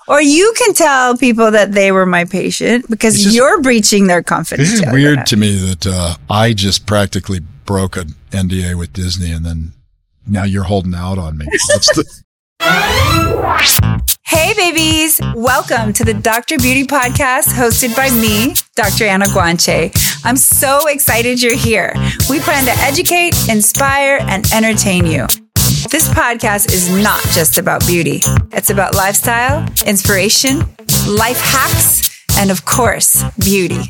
Or you can tell people that they were my patient because you're breaching their confidence. This is weird to me that I just practically broke an NDA with Disney and then now you're holding out on me. Hey, babies. Welcome to the Dr. Beauty Podcast hosted by me, Dr. Anna Guanche. I'm so excited you're here. We plan to educate, inspire, and entertain you. This podcast is not just about beauty. It's about lifestyle, inspiration, life hacks, and of course, beauty.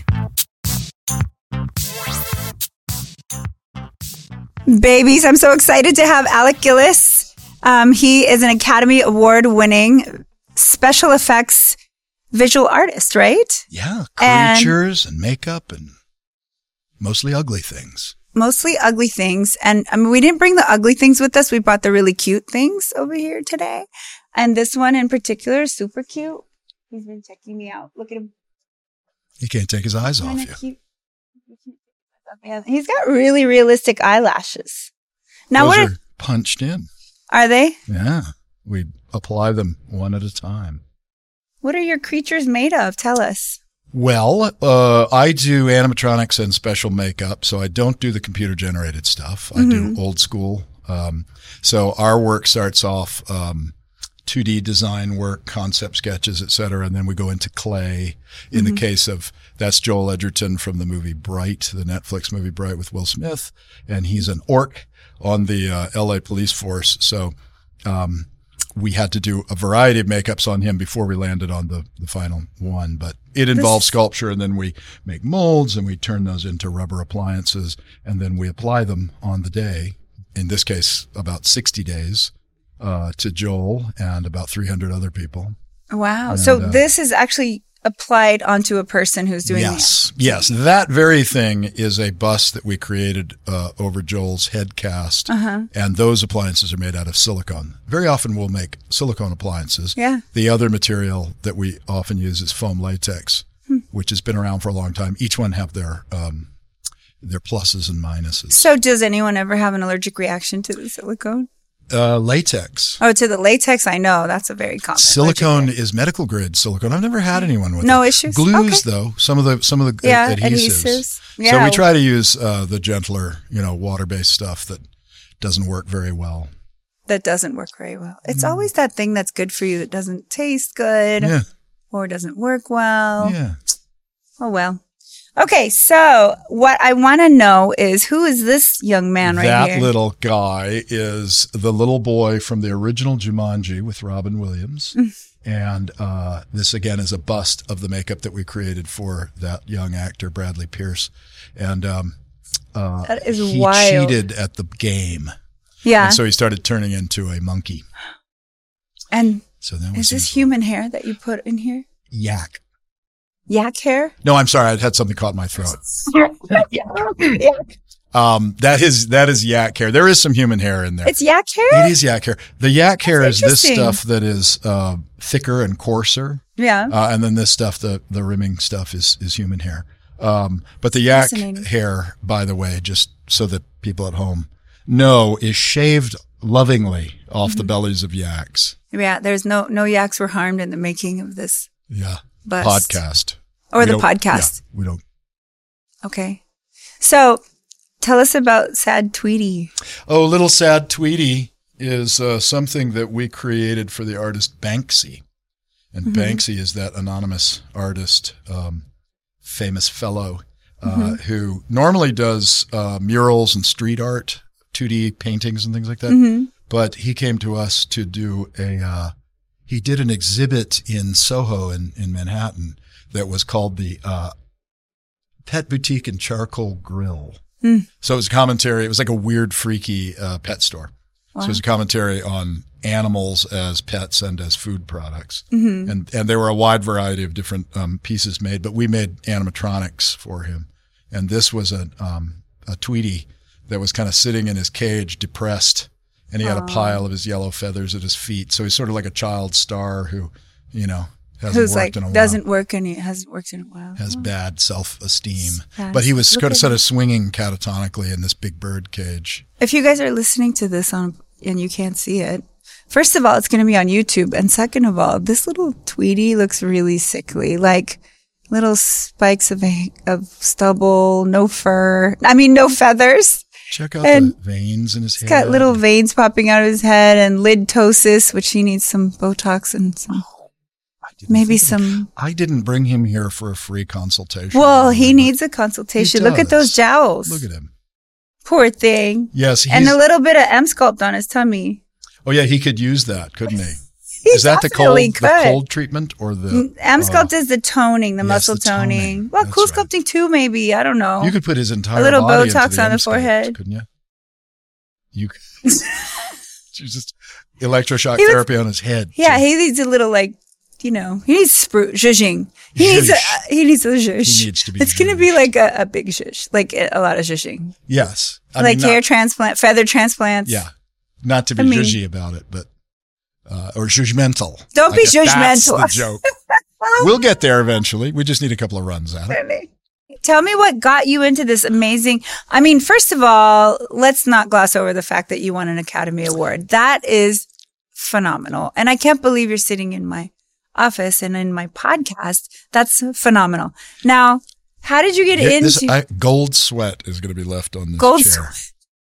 Babies, I'm so excited to have Alec Gillis. He is an Academy Award-winning special effects visual artist, right? Yeah, creatures and makeup and mostly ugly things. Mostly ugly things. And I mean, we didn't bring the ugly things with us. We brought the really cute things over here today. And this one in particular is super cute. He's been checking me out. Look at him. He can't take his eyes off you. Cute. He's got really realistic eyelashes. Now, Those are punched in. Are they? Yeah. We apply them one at a time. What are your creatures made of? Tell us. Well, I do animatronics and special makeup, so I don't do the computer-generated stuff. I do old school. So our work starts off 2D design work, concept sketches, et cetera, and then we go into clay. In the case of, that's Joel Edgerton from the movie Bright, the Netflix movie Bright with Will Smith, and he's an orc on the LA police force. So we had to do a variety of makeups on him before we landed on the final one. But it involves sculpture, and then we make molds, and we turn those into rubber appliances, and then we apply them on the day, in this case, about 60 days, to Joel and about 300 other people. Wow. And, so this is actually applied onto a person who's doing Yes. That very thing is a bust that we created over Joel's head cast. And those appliances are made out of silicone. Very often we'll make silicone appliances. Yeah. The other material that we often use is foam latex, which has been around for a long time. Each one have their pluses and minuses. So does anyone ever have an allergic reaction to the silicone? Latex. Oh, to the latex, I know. That's a very common. Silicone is medical grade silicone. I've never had anyone with no issues. Glues, though, some of the adhesives. Yeah. So we try to use the gentler, water-based stuff that doesn't work very well. That doesn't work very well. It's always that thing that's good for you that doesn't taste good or doesn't work well. Yeah. Oh, well. Okay, so what I want to know is, who is this young man right here? That little guy is the little boy from the original Jumanji with Robin Williams. And this, again, is a bust of the makeup that we created for that young actor, Bradley Pierce. And that is he wild. cheated at the game. Yeah. And so he started turning into a monkey. And so that was is this human hair that you put in here? Yak. Yak hair? No, I'm sorry. I had something caught in my throat. Yak. That is yak hair. There is some human hair in there. It's yak hair? It is yak hair. The yak hair is this stuff that is thicker and coarser. Yeah. And then this stuff, the rimming stuff is human hair. But the yak hair, by the way, just so that people at home know, is shaved lovingly off the bellies of yaks. Yeah, there's no yaks were harmed in the making of this. Yeah. Bust. Podcast. Or the podcast. Yeah, we don't. Okay. So tell us about Sad Tweety. Oh, Little Sad Tweety is something that we created for the artist Banksy. And Banksy is that anonymous artist, famous fellow, who normally does murals and street art, 2D paintings and things like that. But he came to us to do he did an exhibit in Soho in Manhattan that was called the Pet Boutique and Charcoal Grill. So it was a commentary. It was like a weird, freaky pet store. Wow. So it was a commentary on animals as pets and as food products. And there were a wide variety of different pieces made, but we made animatronics for him. And this was a Tweety that was kind of sitting in his cage, depressed. And he had a pile of his yellow feathers at his feet. So he's sort of like a child star who, hasn't worked in a while. Doesn't work and he hasn't worked in a while. Has bad self-esteem. But he was sort of swinging catatonically in this big bird cage. If you guys are listening to this and you can't see it, first of all, it's going to be on YouTube. And second of all, this little Tweety looks really sickly. Like little spikes of stubble, no fur. I mean, no feathers. Check out the veins in his head. He's got little veins popping out of his head and lidptosis, which he needs some Botox and some, maybe some. I didn't bring him here for a free consultation. Well, he needs a consultation. Look at those jowls. Look at him. Poor thing. Yes. And a little bit of M-Sculpt on his tummy. Oh, yeah. He could use that, couldn't he? He is that the cold could. treatment or the M-Sculpt is the toning, the muscle toning. Well, cool sculpting too, maybe. I don't know. You could put his entire a little body Botox into the on the forehead, couldn't you? You could. Just electroshock therapy on his head. Yeah, he needs a little he needs zhuzhing. He needs a zhuzh. He needs to be. It's going to be like a big zhuzh, like a lot of zhuzhing. Yes, hair transplant, feather transplants. Yeah, not to be zhuzhy about it, but. Or judgmental. Don't be judgmental. That's the joke. We'll get there eventually. We just need a couple of runs at it. Tell me what got you into this amazing. I mean, first of all, let's not gloss over the fact that you won an Academy Award. That is phenomenal. And I can't believe you're sitting in my office and in my podcast. That's phenomenal. Now, how did you get into gold sweat is going to be left on this gold chair. Sweat.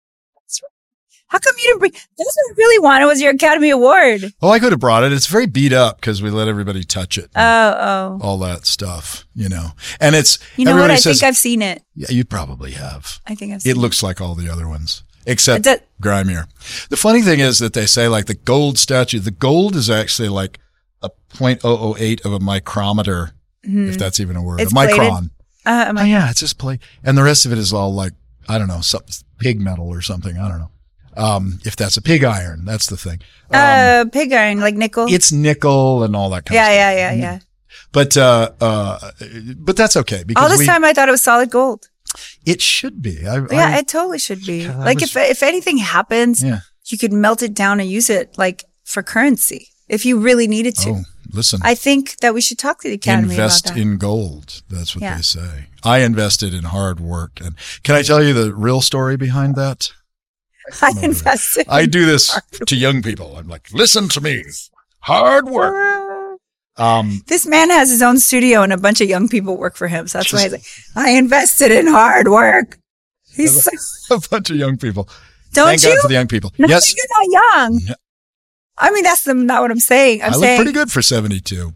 How come you didn't bring? That's what I really wanted was your Academy Award. Oh, I could have brought it. It's very beat up because we let everybody touch it. Oh. All that stuff, And it's, what? I think I've seen it. Yeah, you probably have. I think I've seen it. It looks like all the other ones, except grimier. The funny thing is that they say like the gold statue, the gold is actually like a 0.008 of a micrometer, if that's even a word. It's a micron. Yeah, it's just plate. And the rest of it is all like, I don't know, pig metal or something. I don't know. If that's a pig iron, that's the thing. Pig iron, like nickel. It's nickel and all that kind of stuff. Yeah. But that's okay because all this time I thought it was solid gold. It should be. It totally should be. If anything happens, you could melt it down and use it like for currency if you really needed to. Oh, listen. I think that we should talk to the Academy about that. Invest in gold. That's what they say. I invested in hard work. And can I tell you the real story behind that? I invested. I do this to young people. I'm like, listen to me. Hard work. This man has his own studio and a bunch of young people work for him. So that's why he's like, I invested in hard work. He's a bunch of young people. Thank God for the young people. No, yes. You're not young. No. I mean, that's not what I'm saying. I look pretty good for 72.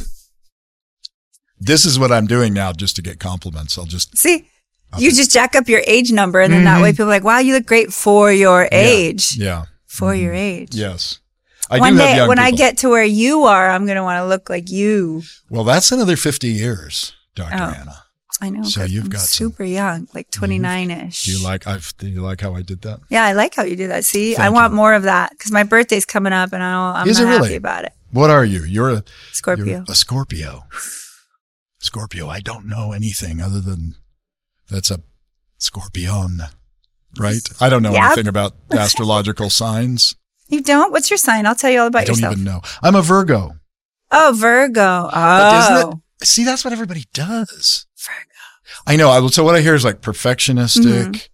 This is what I'm doing now just to get compliments. I'll just see. You just jack up your age number, and then that way people are like, wow, you look great for your age. Yeah. For your age. Yes. One day, when I get to where you are, I'm going to want to look like you. Well, that's another 50 years, Dr. Anna. I know. So you've got super young, like 29-ish. Do you like how I did that? Yeah, I like how you did that. See, I want more of that because my birthday's coming up, and I'm not happy about it. What are you? You're a Scorpio. You're a Scorpio. Scorpio. I don't know anything other than that's a Scorpion, right? I don't know anything about astrological signs. You don't? What's your sign? I'll tell you all about yourself. I don't even know. I'm a Virgo. Oh, Virgo. Oh. But isn't it? See, that's what everybody does. Virgo. I know. So what I hear is like perfectionistic,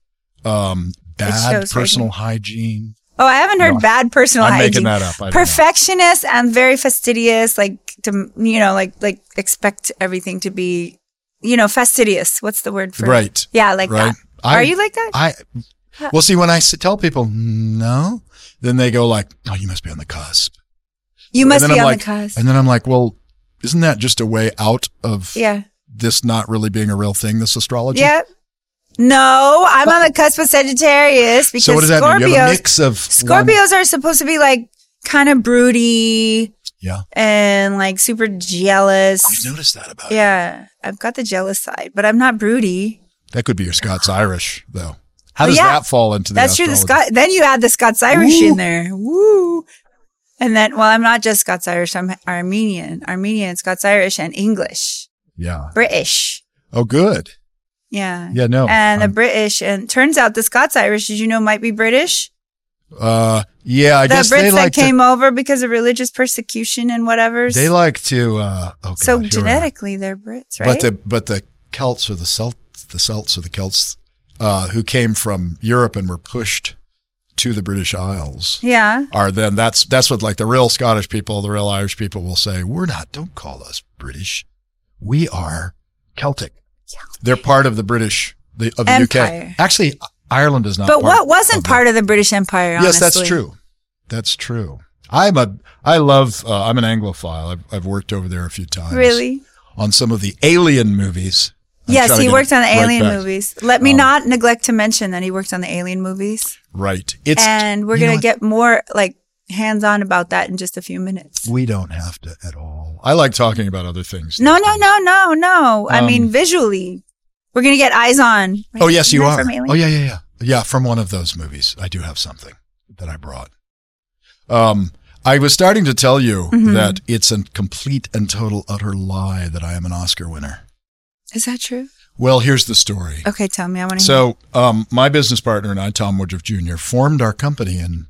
bad personal hygiene. Oh, I haven't heard bad personal hygiene. I'm making that up. Perfectionist and very fastidious, like expect everything to be, fastidious. What's the word for it? Right. Yeah, like that. Are you like that? Well, see, when I tell people no, then they go like, "Oh, you must be on the cusp." You must be on the cusp. And then I'm like, "Well, isn't that just a way out of this not really being a real thing? This astrology?" Yeah. No, I'm on the cusp of Sagittarius because so what does that mean? You have a mix of Scorpios are supposed to be like kind of broody. Yeah. And like super jealous. I've noticed that about you. Yeah. I've got the jealous side, but I'm not broody. That could be your Scots-Irish, though. How does that fall into the astrology? That's true. Then you add the Scots-Irish in there. Woo. And then, I'm not just Scots-Irish. I'm Armenian, Scots-Irish, and English. Yeah. British. Oh, good. Yeah. Yeah, no. And the British, and turns out the Scots-Irish, did you know, might be British? Yeah, I guess the Brits they like that came over because of religious persecution and whatever. They like to. So genetically, they're Brits, right? But the Celts or the Celts or the Celts who came from Europe and were pushed to the British Isles Yeah. are then that's what like the real Scottish people, the real Irish people will say, don't call us British. We are Celtic. They're part of the British, of the Empire. UK. Actually, Ireland is not But part what wasn't part of the British Empire, honestly? Yes, that's true. That's true. I'm an Anglophile. I've worked over there a few times. Really? On some of the Alien movies. Yes, he worked on the Alien movies. Let me not neglect to mention that he worked on the Alien movies. Right. And we're going to get more like hands-on about that in just a few minutes. We don't have to at all. I like talking about other things. No. I mean, visually. We're going to get eyes on. Right? Oh, yes, you are. From Alien? Oh, yeah. Yeah, from one of those movies. I do have something that I brought. I was starting to tell you that it's a complete and total utter lie that I am an Oscar winner. Is that true? Well, here's the story. Okay, tell me. I want to hear. So, my business partner and I, Tom Woodruff Jr., formed our company in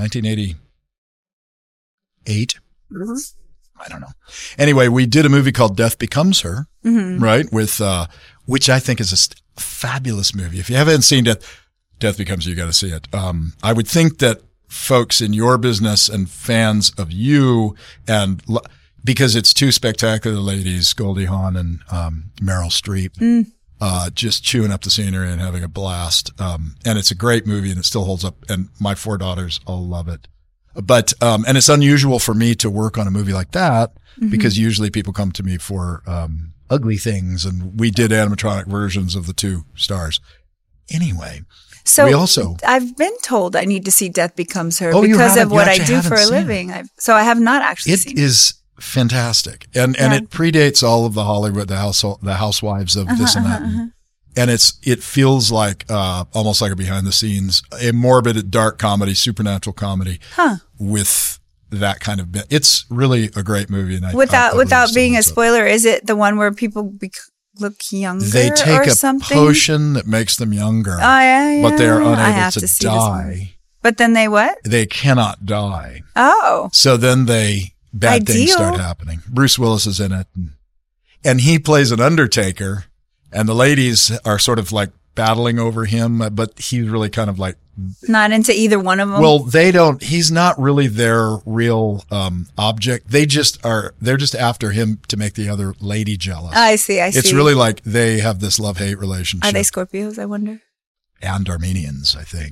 1988. I don't know. Anyway, we did a movie called Death Becomes Her, right? With, which I think is a fabulous movie. If you haven't seen Death Becomes Her, you got to see it. I would think that folks in your business and fans of you and because it's two spectacular ladies, Goldie Hawn and Meryl Streep, just chewing up the scenery and having a blast. And it's a great movie and it still holds up. And my 4 daughters all love it. But and it's unusual for me to work on a movie like that because usually people come to me for ugly things, and we did animatronic versions of the 2 stars. Anyway. So we also, I've been told I need to see Death Becomes Her you because of haven't. what You I actually do for a haven't seen living. So I have not actually seen it. It is fantastic. And it predates all of the Hollywood, the housewives of this and that. And it feels like, almost like a behind the scenes, a morbid, dark comedy, supernatural comedy with that kind of bit. It's really a great movie. And without being a spoiler, is it the one where people look younger they take or a something? potion that makes them younger. Oh, yeah. But they're unable to die. But then they what? They cannot die. Oh. So then bad things start happening. Bruce Willis is in it. And he plays an undertaker. And the ladies are sort of like battling over him. But he's really kind of like not into either one of them. Well, he's not really their real object. They're just after him to make the other lady jealous. I see. It's really like they have this love-hate relationship. Are they Scorpios, I wonder? And Armenians, I think.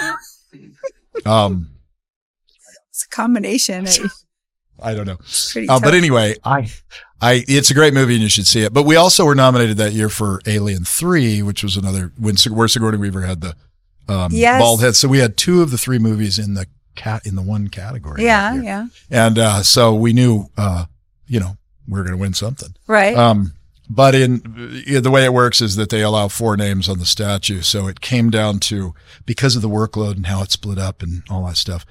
It's a combination. I don't know. Pretty tough. But anyway, it's a great movie and you should see it. But we also were nominated that year for Alien 3, which was another, where Sigourney Weaver had the bald head. So we had 2 of the 3 movies in the one category. Yeah. And so we knew, we were going to win something. Right. But the way it works is that they allow 4 names on the statue. So it came down to, because of the workload and how it split up and all that stuff,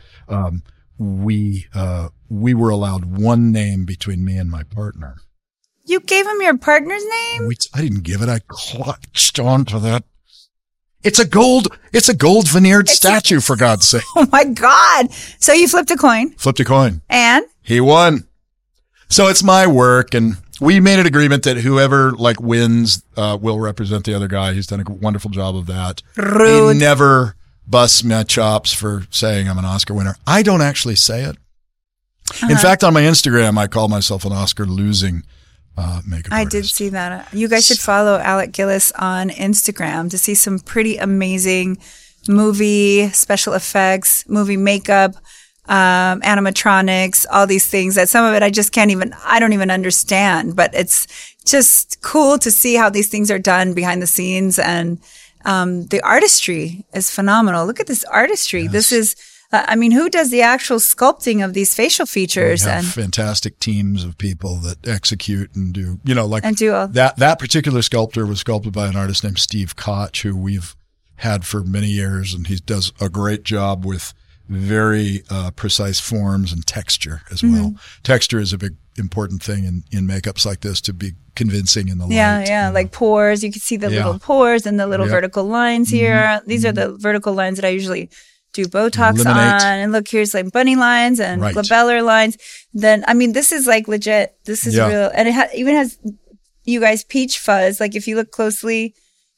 we were allowed 1 name between me and my partner. You gave him your partner's name? I didn't give it. I clutched onto that. It's a gold veneered statue, for God's sake. Oh my God. So you flipped a coin. Flipped a coin. And? He won. So it's my work, and we made an agreement that whoever wins will represent the other guy. He's done a wonderful job of that. Rude. He never busts my chops for saying I'm an Oscar winner. I don't actually say it. In fact, on my Instagram, I call myself an Oscar losing makeup artist. I did see that. You guys should follow Alec Gillis on Instagram to see some pretty amazing movie special effects, movie makeup, animatronics, all these things that some of it I don't even understand, but it's just cool to see how these things are done behind the scenes. And the artistry is phenomenal. Look at this artistry. Yes. This is, who does the actual sculpting of these facial features? We have fantastic teams of people that execute and do, and do all that particular sculptor was sculpted by an artist named Steve Koch, who we've had for many years, and he does a great job with very precise forms and texture as well. Texture is a big important thing in makeups like this, to be convincing in the light. Yeah, like pores. You can see the little pores and the little vertical lines here. These are the vertical lines that I usually do Botox on. And look, here's like bunny lines and glabellar lines. Then, this is like legit. This is real. And it even has, you guys, peach fuzz. Like if you look closely,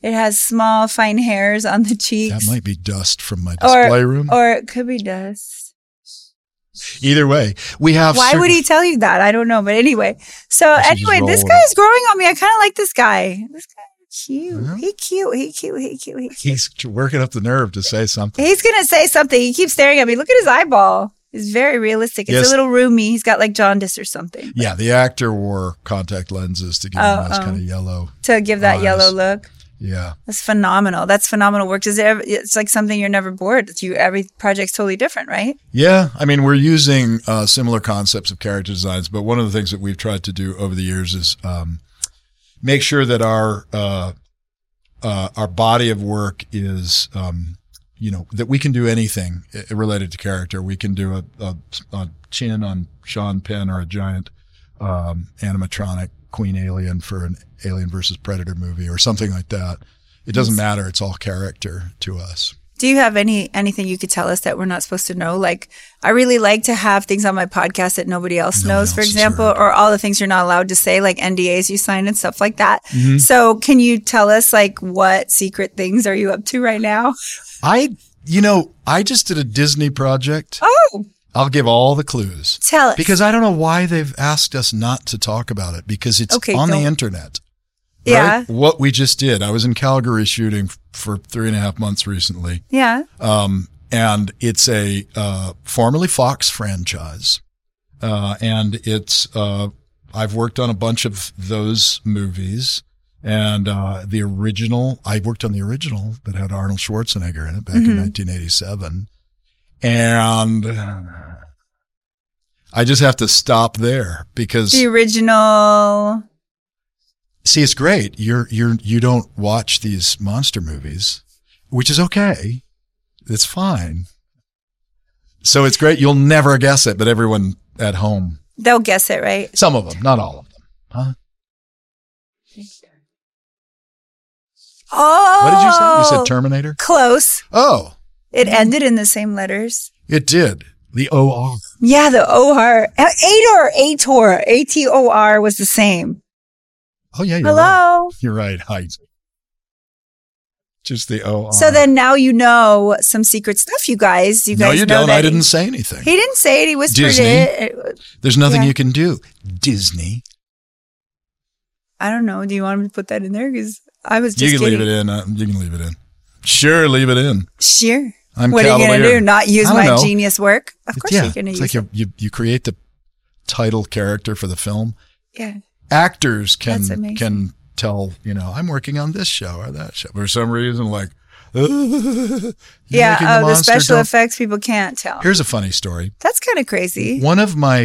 It has small, fine hairs on the cheeks. That might be dust from my display room. Or it could be dust. Either way, we have. Why would he tell you that? I don't know. But anyway. So anyway, this guy's growing on me. I kind of like this guy. This guy is cute. Yeah. He cute. He's working up the nerve to say something. He's going to say something. He keeps staring at me. Look at his eyeball. It's very realistic. It's a little roomy. He's got like jaundice or something. Yeah, the actor wore contact lenses to give him this kind of yellow. To give that yellow look. Yeah. That's phenomenal. That's phenomenal work. It's like something you're never bored. Every project's totally different, right? Yeah. I mean, we're using similar concepts of character designs, but one of the things that we've tried to do over the years is make sure that our body of work is that we can do anything related to character. We can do a chin on Sean Penn or a giant animatronic Queen Alien for an Alien versus Predator movie or something like that. It doesn't matter. It's all character to us. Do you have anything you could tell us that we're not supposed to know? Like, I really like to have things on my podcast that nobody else knows, for example, or all the things you're not allowed to say, like NDAs you sign and stuff like that. Mm-hmm. So can you tell us, like, what secret things are you up to right now? I just did a Disney project. Oh. I'll give all the clues. Tell us. Because I don't know why they've asked us not to talk about it, because it's on the internet. Right? Yeah. What we just did. I was in Calgary shooting for 3.5 months recently. Yeah. And it's a formerly Fox franchise. And it's I've worked on a bunch of those movies. And the original, I worked on the original that had Arnold Schwarzenegger in it back in 1987. And I just have to stop there because the original. See, it's great. You don't watch these monster movies, which is okay. It's fine. So it's great. You'll never guess it, but everyone at home, they'll guess it, right? Some of them, not all of them. Huh? Oh. What did you say? You said Terminator? Close. Oh. It ended in the same letters. It did. The O-R. Yeah, the O-R. Ator. A-T-O-R was the same. Oh, yeah, you're Hello. right. You're right. Hi. Just the O-R. So then now you know some secret stuff, you guys. No, you don't. I didn't say anything. He didn't say it. He whispered Disney. it. There's nothing you can do. Disney. I don't know. Do you want me to put that in there? Because I was just You can kidding. leave it in. You can leave it in. Sure, leave it in. Sure. What are you going to do? Not use my genius work? Of course you're going to use it. It's like you create the title character for the film. Yeah. Actors can tell, I'm working on this show or that show. For some reason, like, the special effects people can't tell. Here's a funny story. That's kind of crazy. One of my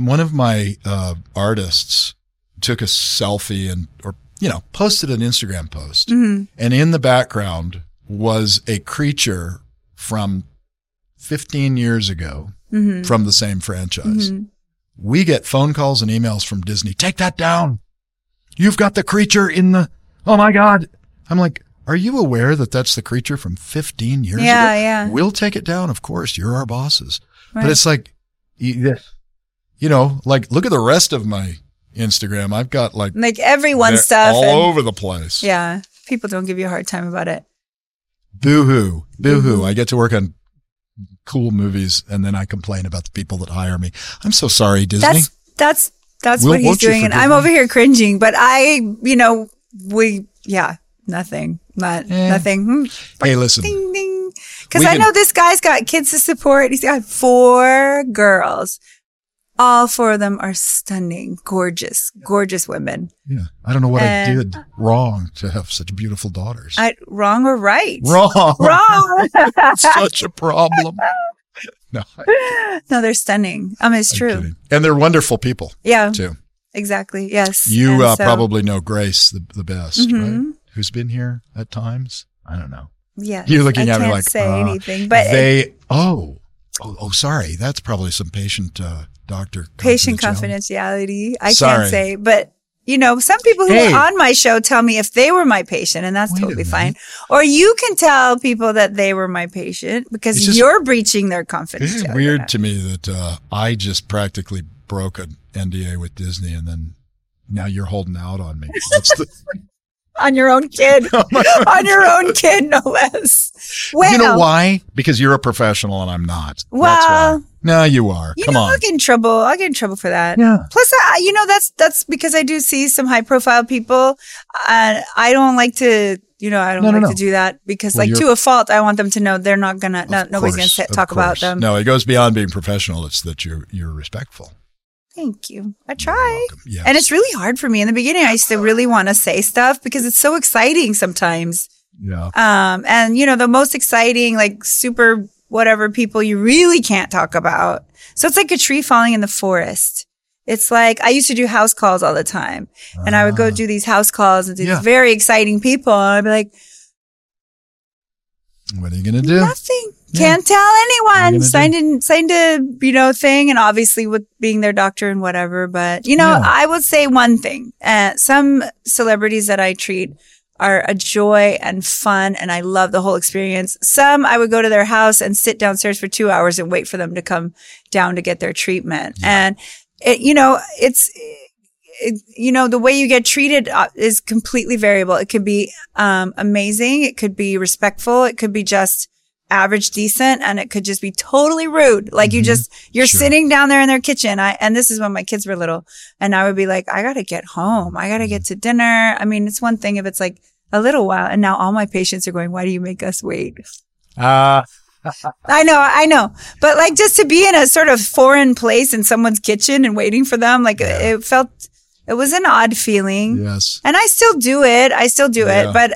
artists took a selfie and posted an Instagram post. Mm-hmm. And in the background was a creature from 15 years ago from the same franchise. Mm-hmm. We get phone calls and emails from Disney. Take that down. You've got the creature in the, oh my God. I'm like, are you aware that that's the creature from 15 years ago? Yeah. We'll take it down. Of course, you're our bosses. Right. But it's like, look at the rest of my Instagram. I've got like everyone's stuff all over the place. Yeah. People don't give you a hard time about it. Boo-hoo. Boo-hoo. I get to work on cool movies and then I complain about the people that hire me. I'm so sorry, Disney. That's what he's doing. And I'm over here cringing, but nothing. Nothing. Hey, listen. Ding, ding. Because I know this guy's got kids to support. He's got 4 girls. All 4 of them are stunning, gorgeous women. Yeah. I don't know what I did wrong to have such beautiful daughters. Wrong or right? Wrong. Such a problem. No, they're stunning. It's true. Kidding. And they're wonderful people. Yeah. Too. Exactly. Yes. You probably know Grace the best, right? Who's been here at times? I don't know. Yeah. You're looking at me like, say anything, but sorry. That's probably some patient doctor confidentiality. I can't say, but some people who are on my show tell me if they were my patient, and that's totally fine. Or you can tell people that they were my patient because you're breaching their confidence. It's weird to me that I just practically broke an NDA with Disney, and then now you're holding out on me. On your own kid. On your own kid, no less. Well, you know why? Because you're a professional and I'm not. Well, that's why. No, you are. Come on. I'll get in trouble. I'll get in trouble for that. Yeah. Plus, that's because I do see some high profile people, and I don't like to. I don't like to do that because, to a fault, I want them to know they're not gonna. Nobody's gonna talk about them. No, it goes beyond being professional. It's that you're respectful. Thank you. I try. Yes. And it's really hard for me. In the beginning, I used to really want to say stuff because it's so exciting sometimes. Yeah. And the most exciting, like super whatever people you really can't talk about. So it's like a tree falling in the forest. It's like I used to do house calls all the time, and I would go do these house calls and these very exciting people. And I'd be like, what are you going to do? Nothing. Can't tell anyone. Signed a thing, and obviously with being their doctor and whatever. But I would say one thing. Some celebrities that I treat are a joy and fun, and I love the whole experience. Some I would go to their house and sit downstairs for 2 hours and wait for them to come down to get their treatment. Yeah. And the way you get treated is completely variable. It could be amazing. It could be respectful. It could be just average, decent, and it could just be totally rude. Like you're sitting down there in their kitchen. And this is when my kids were little, and I would be like, I got to get home. I got to get to dinner. I mean, it's one thing if it's like a little while, and now all my patients are going, why do you make us wait? I know. But like just to be in a sort of foreign place in someone's kitchen and waiting for them, like it was an odd feeling. Yes. And I still do it. But,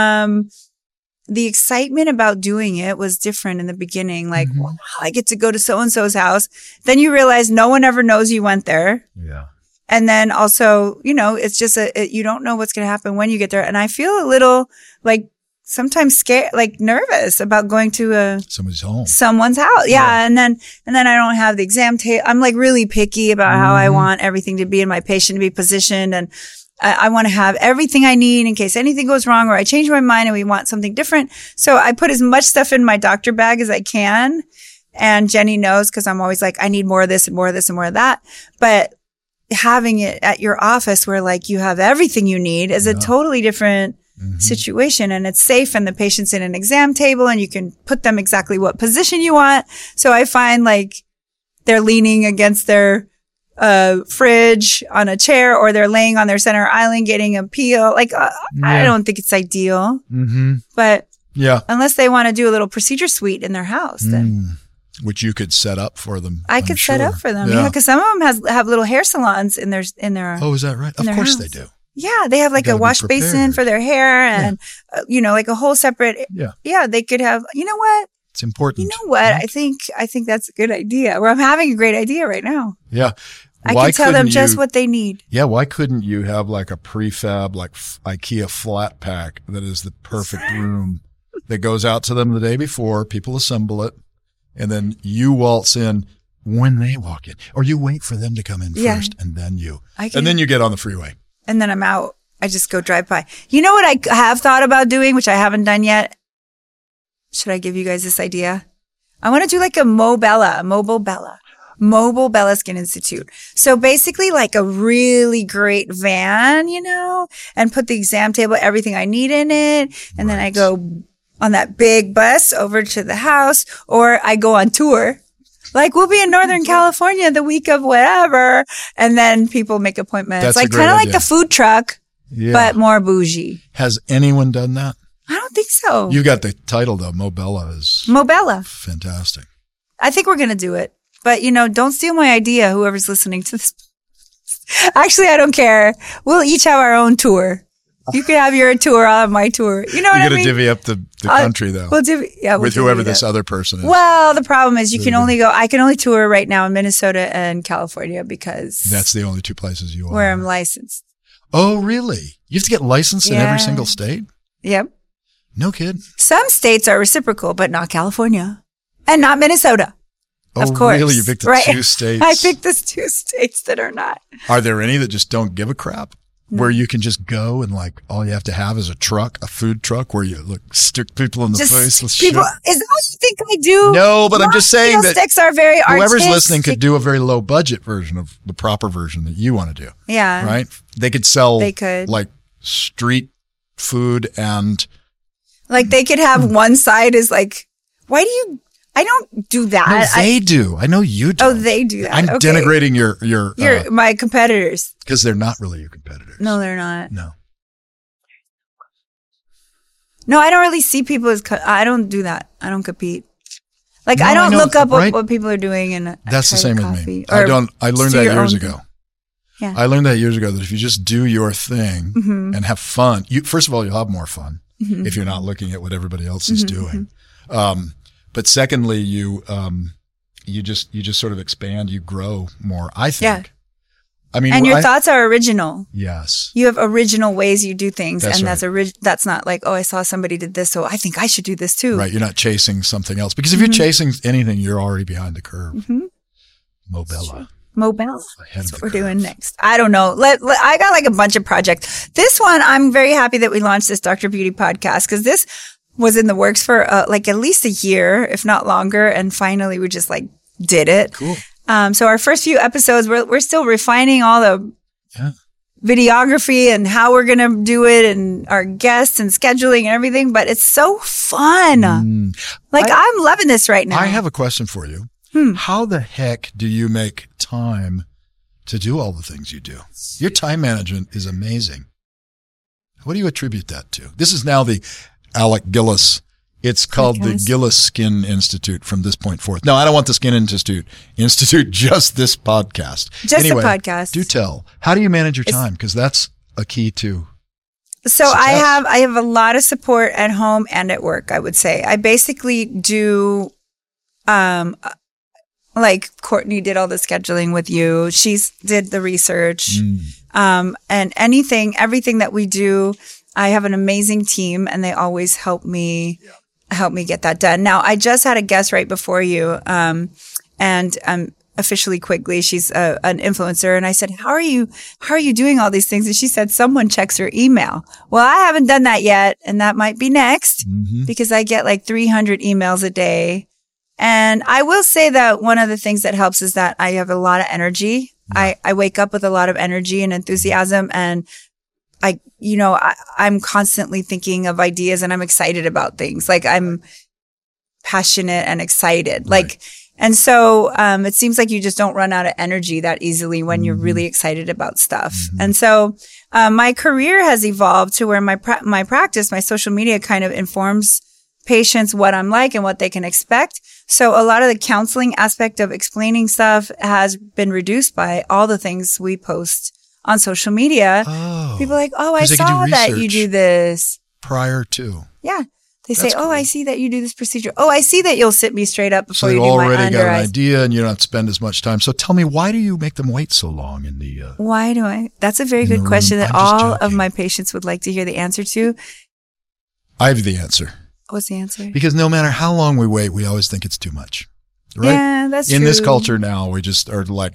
the excitement about doing it was different in the beginning. Like, wow, I get to go to so-and-so's house. Then you realize no one ever knows you went there. Yeah. And then also, it's just you don't know what's going to happen when you get there. And I feel a little like sometimes scared, like nervous about going to someone's house. Yeah. And then I don't have the exam tape. I'm like really picky about how I want everything to be and my patient to be positioned. And I want to have everything I need in case anything goes wrong or I change my mind and we want something different. So I put as much stuff in my doctor bag as I can. And Jenny knows because I'm always like, I need more of this and more of this and more of that. But having it at your office where like you have everything you need is a totally different situation, and it's safe, and the patient's in an exam table and you can put them exactly what position you want. So I find like they're leaning against their fridge on a chair, or they're laying on their center island getting a peel. Like, I don't think it's ideal, but unless they want to do a little procedure suite in their house, then. Which you could set up for them. I could set up for them. Yeah. Because some of them have little hair salons in their. Oh, is that right? Of course they do. Yeah. They have like a wash basin for their hair and, like a whole separate. Yeah. They could have, you know what? It's important. You know what? I think that's a good idea. Well, I'm having a great idea right now. Yeah. I can tell them just what they need. Yeah. Why couldn't you have like a prefab, like IKEA flat pack that is the perfect room that goes out to them the day before, people assemble it, and then you waltz in when they walk in, or you wait for them to come in first, and then then you get on the freeway. And then I'm out. I just go drive by. You know what I have thought about doing, which I haven't done yet? Should I give you guys this idea? I want to do like a Mobile Bella Skin Institute. So basically like a really great van, and put the exam table, everything I need in it. And then I go on that big bus over to the house, or I go on tour. Like we'll be in Northern California the week of whatever. And then people make appointments. That's like kind of like the food truck, but more bougie. Has anyone done that? I don't think so. You got the title though. Mobella is fantastic. I think we're going to do it. But don't steal my idea, whoever's listening to this. Actually, I don't care. We'll each have our own tour. You can have your tour, I'll have my tour. You know what I mean? You're going to divvy up the country though. With whoever this other person is. Well, the problem is I can only tour right now in Minnesota and California because that's the only two places you are. Where I'm licensed. Oh, really? You have to get licensed in every single state? Yep. No kid. Some states are reciprocal, but not California. And not Minnesota. Oh, of course. Really? You picked the two states? I picked the two states that are not. Are there any that just don't give a crap? No. Where you can just go and like all you have to have is a food truck where you stick people in the face with people. Is that what you think I do? No, but I'm just saying that sticks are very whoever's listening could do a very low budget version of the proper version that you want to do. Yeah. Right? They could sell like street food and Like they could have one side is like, why do you? I don't do that. No, they do. I know you do. Oh, they do that. I'm okay. denigrating your my competitors. because they're not really your competitors. No, they're not. No. No, I don't really see people as. I don't do that. I don't compete. Like No, I don't I know, look up right? what people are doing, and That's the same with me. coffee. I learned that years ago. Yeah. I learned that years ago that if you just do your thing Mm-hmm. and have fun, first of all, you'll have more fun if you're not looking at what everybody else is doing. But secondly, you just sort of expand, you grow more, I think. Yeah. I mean, And your thoughts are original. Yes. You have original ways you do things, That's and right. that's not like, oh, I saw somebody did this, so I think I should do this too. Right. You're not chasing something else. Because if you're chasing anything, you're already behind the curve. Mobella. Mobile. Ahead That's of what the we're doing curve. next. I don't know. I got like a bunch of projects. This one, I'm very happy that we launched this Dr. Beauty podcast because this was in the works for like at least a year, if not longer. And finally, we just like did it. Cool. So our first few episodes, we're still refining all the videography and how we're going to do it and our guests and scheduling and everything. But it's so fun. I'm loving this right now. I have a question for you. How the heck do you make time to do all the things you do? Your time management is amazing. What do you attribute that to? This is now the Alec Gillis. It's called the Gillis Skin Institute from this point forth. No, I don't want the Skin Institute, just this podcast. Just the podcast. Do tell. How do you manage your time? Because that's a key to So success. I have a lot of support at home and at work, I would say. I basically do, like Courtney did all the scheduling with you. She's did the research. And everything that we do, I have an amazing team and they always help me get that done. Now, I just had a guest right before you, and officially Quigley. She's an influencer. And I said, how are you doing all these things? And she said, someone checks her email. Well, I haven't done that yet. And that might be next because I get like 300 emails a day. And I will say that one of the things that helps is that I have a lot of energy. I wake up with a lot of energy and enthusiasm, and I'm constantly thinking of ideas and I'm excited about things. Like I'm passionate and excited. Like, and so, it seems like you just don't run out of energy that easily when you're really excited about stuff. And so, my career has evolved to where my practice, my social media kind of informs patients what I'm like and what they can expect. So a lot of the counseling aspect of explaining stuff has been reduced by all the things we post on social media. Oh. People are like, oh, I Because they can saw do that you research do this. prior to. Yeah. They say, That's oh, cool. I see that you do this procedure. Oh, I see that you'll sit me straight up So before you you do my already under got an eyes. idea and you don't have to spend as much time. So tell me, why do you make them wait so long in the Why do I? That's a very in the good question room? that I'm just all of joking. my patients would like to hear the answer to. I have the answer. What's the answer? Because no matter how long we wait, we always think it's too much. Right? Yeah, that's true. In this culture now, we just are like,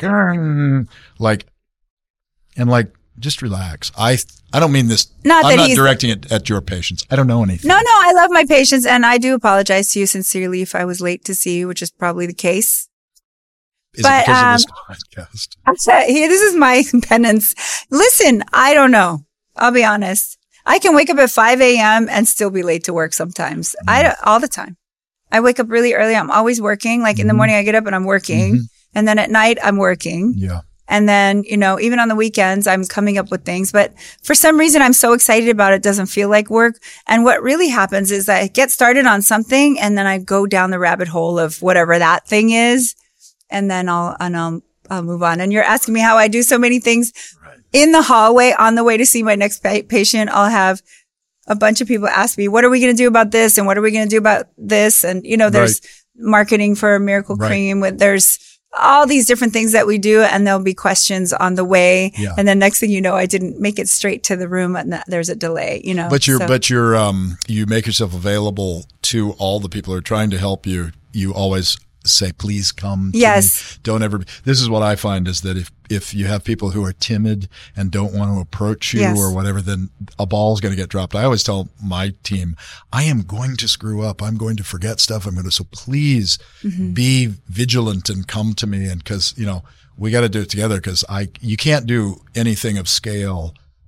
just relax. I don't mean this. Not I'm that not he's- directing it at your patients. I don't know anything. No, I love my patients, and I do apologize to you sincerely if I was late to see you, which is probably the case. Is but, it because of this podcast? This is my penance. Listen, I don't know. I'll be honest. I can wake up at 5 a.m. and still be late to work sometimes. All the time. I wake up really early. I'm always working. Like in the morning, I get up and I'm working. And then at night, I'm working. Yeah. And then, even on the weekends, I'm coming up with things. But for some reason, I'm so excited about it. It doesn't feel like work. And what really happens is that I get started on something and then I go down the rabbit hole of whatever that thing is. And then I'll move on. And you're asking me how I do so many things. Right. In the hallway on the way to see my next patient, I'll have a bunch of people ask me, what are we going to do about this? And what are we going to do about this? And, there's marketing for Miracle Cream. There's all these different things that we do, and there'll be questions on the way. Yeah. And then next thing you know, I didn't make it straight to the room and there's a delay, But you make yourself available to all the people who are trying to help you. You always say, please come to me. Don't ever. This is what I find is that if you have people who are timid and don't want to approach you or whatever, then a ball's going to get dropped. I always tell my team, I am going to screw up. I'm going to forget stuff. So please be vigilant and come to me. And cause, we got to do it together because you can't do anything of scale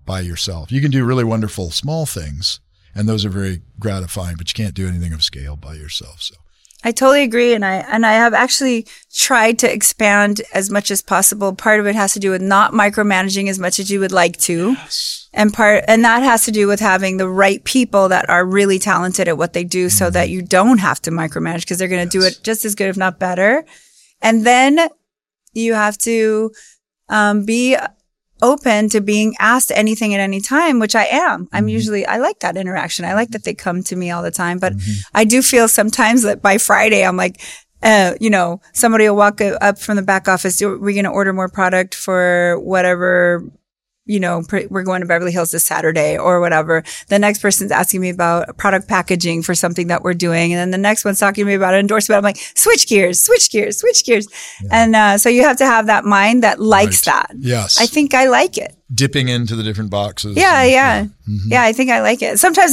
by yourself. You can do really wonderful small things, and those are very gratifying, but you can't do anything of scale by yourself. So I totally agree. And I have actually tried to expand as much as possible. Part of it has to do with not micromanaging as much as you would like to. yes. And that has to do with having the right people that are really talented at what they do so that you don't have to micromanage because they're going to do it just as good, if not better. And then you have to be open to being asked anything at any time, which I am. I like that interaction. I like that they come to me all the time, but I do feel sometimes that by Friday, I'm like, somebody will walk up from the back office. We're going to order more product for whatever, we're going to Beverly Hills this Saturday or whatever. The next person's asking me about product packaging for something that we're doing. And then the next one's talking to me about an endorsement. I'm like, switch gears. Yeah. And so you have to have that mind that likes that. Yes. I think I like it. Dipping into the different boxes. Yeah. Mm-hmm. Yeah, I think I like it. Sometimes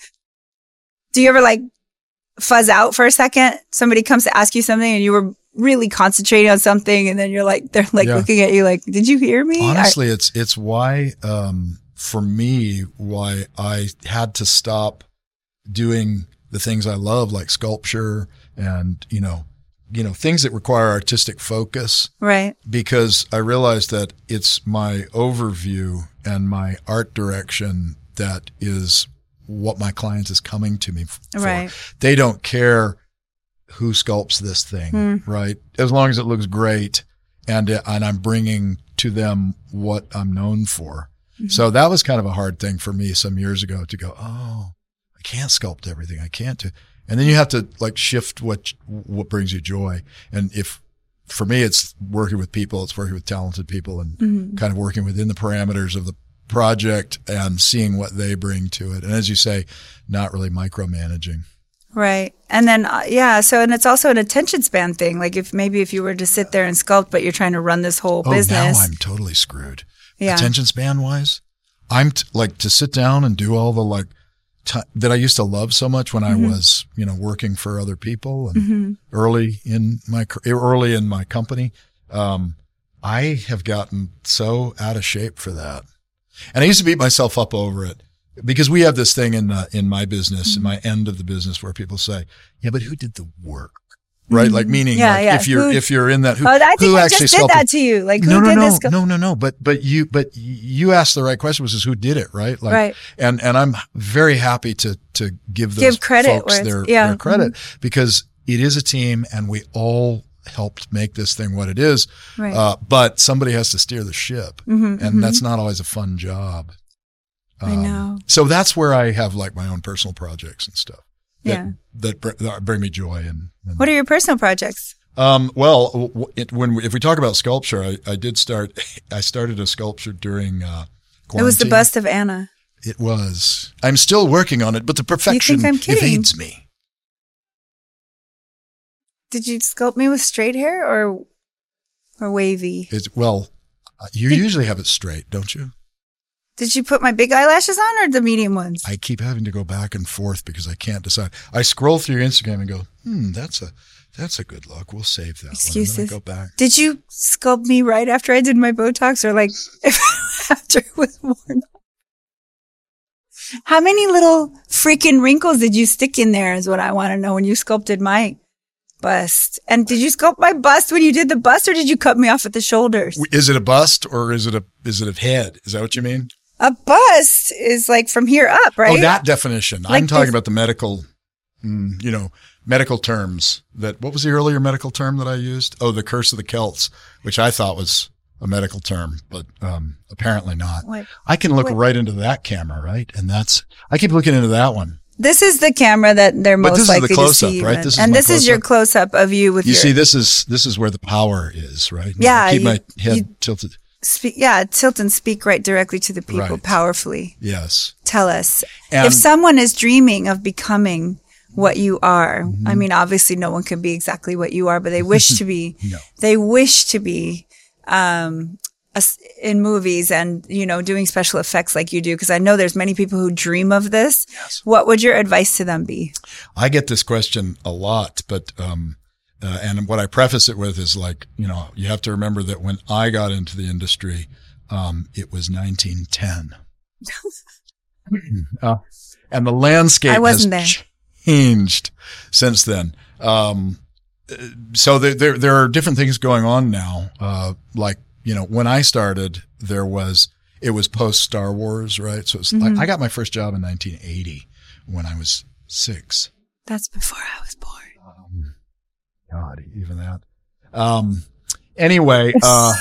do you ever like fuzz out for a second? Somebody comes to ask you something and you were really concentrating on something and then they're looking at you like, did you hear me? Honestly, it's why, for me, why I had to stop doing the things I love, like sculpture and, things that require artistic focus. Right. Because I realized that it's my overview and my art direction that is what my client is coming to me for. Right. They don't care who sculpts this thing, right? As long as it looks great and I'm bringing to them what I'm known for. Mm-hmm. So that was kind of a hard thing for me some years ago to go, oh, I can't sculpt everything. I can't do. And then you have to like shift what brings you joy. And for me, it's working with people, it's working with talented people and kind of working within the parameters of the project and seeing what they bring to it. And as you say, not really micromanaging. Right. And then, and it's also an attention span thing. Like if you were to sit there and sculpt, but you're trying to run this whole business. Now I'm totally screwed. Yeah. Attention span wise, I'm to sit down and do all the that I used to love so much when I was, working for other people and early in my company. I have gotten so out of shape for that. And I used to beat myself up over it. Because we have this thing in my business, in my end of the business, where people say, "Yeah, but who did the work?" Right? Like meaning, if you're in that, I think who I actually just did that to you. Like who did this? No. But you asked the right question, which is who did it, right? Like, right. And I'm very happy to give those credit folks their credit because it is a team, and we all helped make this thing what it is. Right. But somebody has to steer the ship, and that's not always a fun job. I know. So that's where I have like my own personal projects and stuff that bring me joy. And what are your personal projects? If we talk about sculpture, I started a sculpture during quarantine. It was the bust of Anna. It was. I'm still working on it, but the perfection evades me. Did you sculpt me with straight hair or wavy? You usually have it straight, don't you? Did you put my big eyelashes on or the medium ones? I keep having to go back and forth because I can't decide. I scroll through your Instagram and go, that's a good look. We'll save that Excuses. one. And then I go back. Did you sculpt me right after I did my Botox or like after it was worn off? How many little freaking wrinkles did you stick in there is what I want to know when you sculpted my bust. And did you sculpt my bust when you did the bust or did you cut me off at the shoulders? Is it a bust or is it a head? Is that what you mean? A bust is like from here up, right? Oh, that definition. Like I'm talking about the medical, medical terms. What was the earlier medical term that I used? Oh, the curse of the Celts, which I thought was a medical term, but apparently not. I can look right into that camera, right? And I keep looking into that one. This is the camera that they're most likely to see. Right? This is your close-up of you with see, this is where the power is, right? Yeah. I keep my head tilted. Tilt and speak right directly to the people powerfully. Yes. Tell us. If someone is dreaming of becoming what you are, I mean, obviously no one can be exactly what you are, but they wish to be, they wish to be, in movies and, doing special effects like you do, because I know there's many people who dream of this. Yes. What would your advice to them be? I get this question a lot, but, and what I preface it with is like, you have to remember that when I got into the industry, it was 1910. And the landscape has changed since then. So there are different things going on now. Like, when I started, it was post Star Wars, right? So it's like, I got my first job in 1980 when I was 6. That's before I was born. God, even that. Anyway,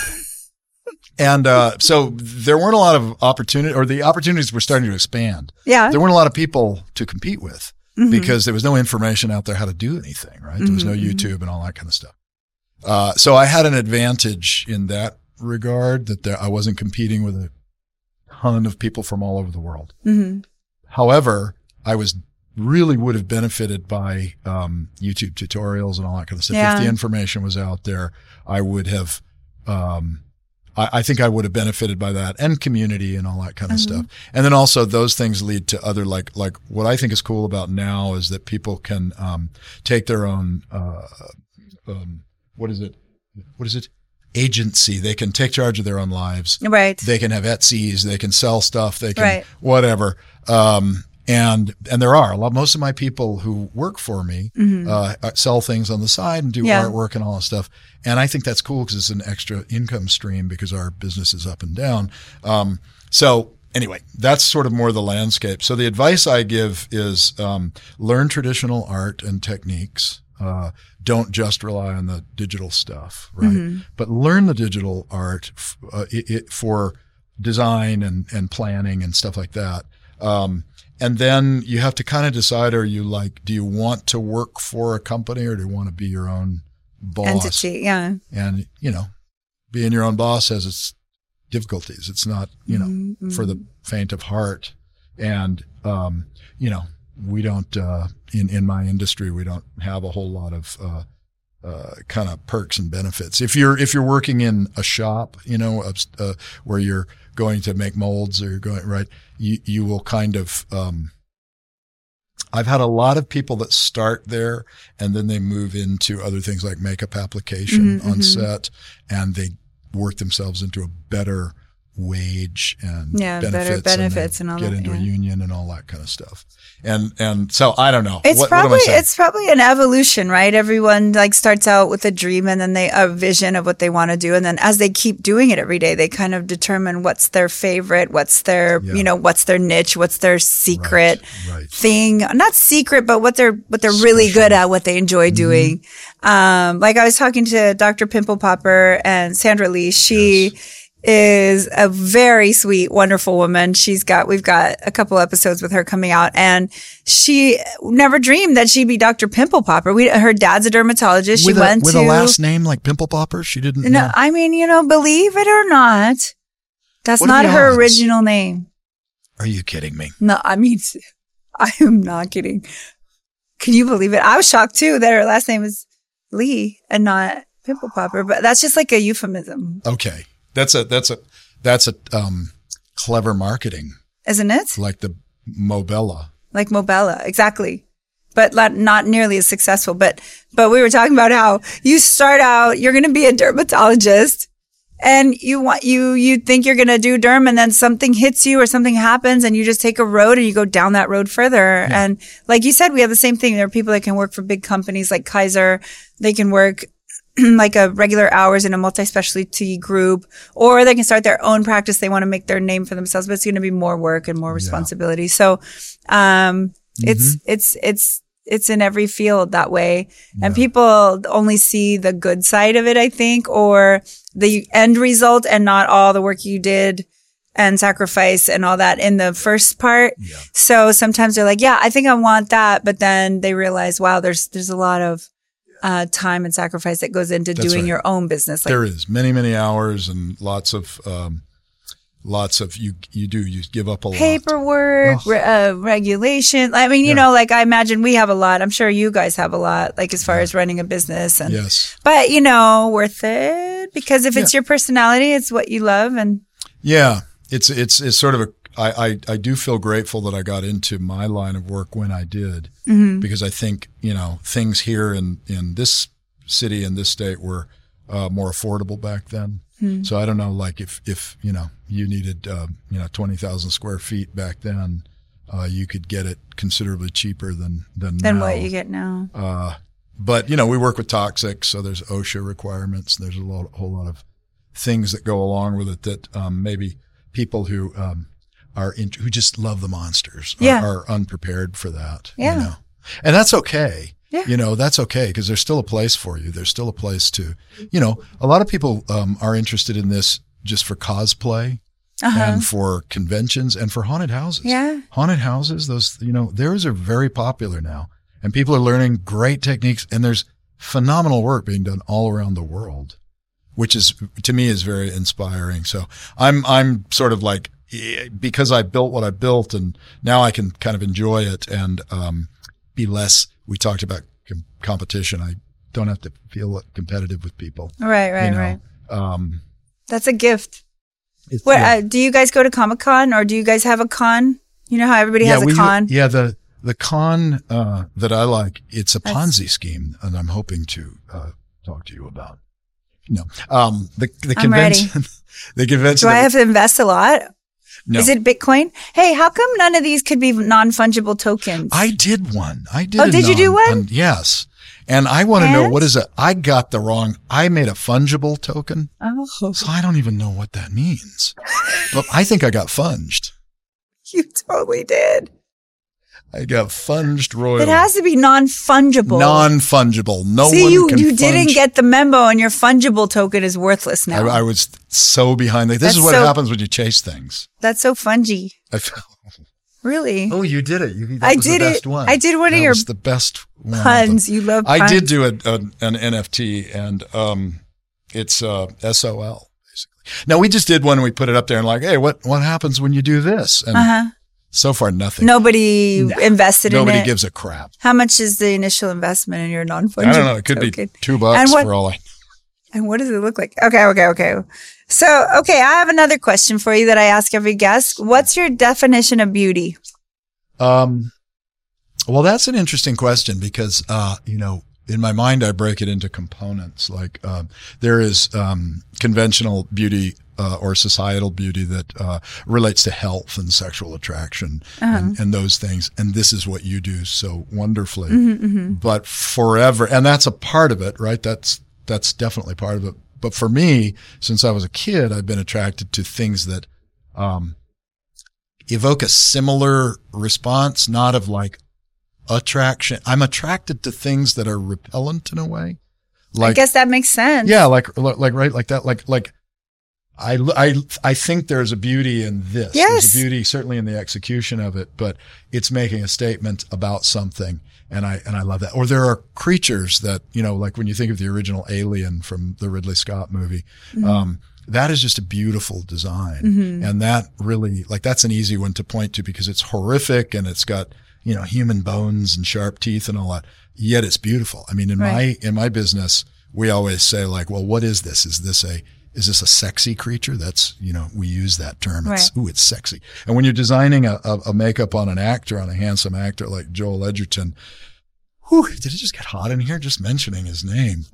so there weren't a lot of opportunity, or the opportunities were starting to expand. Yeah. There weren't a lot of people to compete with because there was no information out there how to do anything, right? There was no YouTube and all that kind of stuff. So I had an advantage in that regard that I wasn't competing with a ton of people from all over the world. However, I really would have benefited by YouTube tutorials and all that kind of stuff. Yeah. If the information was out there, I would have, I think I would have benefited by that, and community and all that kind of stuff. And then also those things lead to other, like what I think is cool about now is that people can take their own, what is it? Agency. They can take charge of their own lives. Right. They can have Etsy's. They can sell stuff. They can whatever. And there are most of my people who work for me sell things on the side and do artwork and all that stuff. And I think that's cool because it's an extra income stream because our business is up and down. So anyway, that's sort of more the landscape. So the advice I give is learn traditional art and techniques. Don't just rely on the digital stuff, right? But learn the digital art for design and planning and stuff like that. And then you have to kind of decide, do you want to work for a company or do you want to be your own boss? Entity, yeah. And, being your own boss has its difficulties. It's not, for the faint of heart. And, we don't, in my industry, we don't have a whole lot of, kind of perks and benefits. If you're working in a shop, where you're going to make molds or you're going, right, you will kind of, I've had a lot of people that start there and then they move into other things like makeup application on set, and they work themselves into a better wage and better benefits and all that. Get into a union and all that kind of stuff. And so I don't know. It's probably an evolution, right? Everyone starts out with a dream and then a vision of what they want to do. And then as they keep doing it every day, they kind of determine what's their favorite, what's their, what's their niche, what's their secret thing. Not secret, but what they're really good at, what they enjoy doing. I was talking to Dr. Pimple Popper and Sandra Lee. She is a very sweet, wonderful woman. We've got a couple episodes with her coming out, and she never dreamed that she'd be Dr. Pimple Popper. Her dad's a dermatologist. With a last name like Pimple Popper? She didn't know. No, I mean, believe it or not, that's not her original name. Are you kidding me? No, I mean, I am not kidding. Can you believe it? I was shocked too that her last name is Lee and not Pimple Popper, but that's just like a euphemism. Okay. That's a clever marketing, isn't it? Like the Mobella. Like Mobella, exactly. But not nearly as successful. But we were talking about how you start out, you're going to be a dermatologist, and you think you're going to do derm, and then something hits you or something happens, and you just take a road and you go down that road further. Yeah. And like you said, we have the same thing. There are people that can work for big companies like Kaiser. They can work like a regular hours in a multi-specialty group, or they can start their own practice. They want to make their name for themselves, but it's going to be more work and more responsibility. Yeah. So, it's in every field that way. Yeah. And people only see the good side of it, I think, or the end result, and not all the work you did and sacrifice and all that in the first part. Yeah. So sometimes they're like, yeah, I think I want that. But then they realize, wow, there's a lot of time and sacrifice that goes into doing your own business. There is many hours and lots of you give up a lot. Paperwork, regulation. I mean, I imagine we have a lot. I'm sure you guys have a lot, as far as running a business. And, yes. But, worth it, because if it's your personality, it's what you love. And yeah, it's sort of I do feel grateful that I got into my line of work when I did, because I think, things here in this city and this state were more affordable back then. So I don't know, like if you know, you needed, 20,000 square feet back then, you could get it considerably cheaper than now. what you get now. But, you know, we work with toxics, so there's OSHA requirements. There's a whole lot of things that go along with it that maybe people who who just love the monsters are unprepared for that. Yeah. You know? And that's okay. Yeah. You know, that's okay because there's still a place for you. There's still a place to, you know, a lot of people are interested in this just for cosplay. And for conventions and for haunted houses. Yeah. Haunted houses, those are very popular now. And people are learning great techniques, and there's phenomenal work being done all around the world, which is, to me, is very inspiring. So I'm sort of like, because I built what I built, and now I can kind of enjoy it and be less, we talked about competition. I don't have to feel competitive with people. Right. That's a gift. Do you guys go to Comic-Con, or do you guys have a con? You know how everybody has a con? The con that I like, it's a Ponzi scheme, and I'm hoping to talk to you about. No, the convention. The convention. Do I have to invest a lot? No. Is it Bitcoin? Hey, how come none of these could be non-fungible tokens? I did one. Did you do one? Yes. And I want to know, what is it? I made a fungible token. Oh. So I don't even know what that means. But I think I got funged. You totally did. I got funged royally. It has to be non-fungible. Non-fungible. No one can you didn't get the memo, and your fungible token is worthless now. I was so behind. This is what happens when you chase things. That's so fungy. I felt. Really? Oh, you did it. I did it. I did one of your the best puns. You love puns. I did do an NFT, and it's SOL, basically. Now, we just did one, and we put it up there, and like, hey, what happens when you do this? And so far, nothing. Nobody invested in it? Nobody gives a crap. How much is the initial investment in your non-fungible I don't know. It could be $2 for all I know. And what does it look like? Okay. So, I have another question for you that I ask every guest. What's your definition of beauty? Well, that's an interesting question because, in my mind, I break it into components. Like, there is, conventional beauty, or societal beauty that, relates to health and sexual attraction and those things. And this is what you do so wonderfully, but forever. And that's a part of it, right? That's definitely part of it. But for me, since I was a kid, I've been attracted to things that evoke a similar response, not of like attraction. I'm attracted to things that are repellent in a way. Like, I guess that makes sense. Yeah, like right, like that, like I think there's a beauty in this. Yes. There's a beauty certainly in the execution of it, but it's making a statement about something. And I love that. Or there are creatures that, like when you think of the original Alien from the Ridley Scott movie, that is just a beautiful design. And that really, like, that's an easy one to point to because it's horrific and it's got, human bones and sharp teeth and all that. Yet it's beautiful. I mean, in my business, we always say like, well, what is this? Is this a sexy creature? That's, we use that term. It's sexy. And when you're designing a makeup on an actor, on a handsome actor like Joel Edgerton, did it just get hot in here just mentioning his name?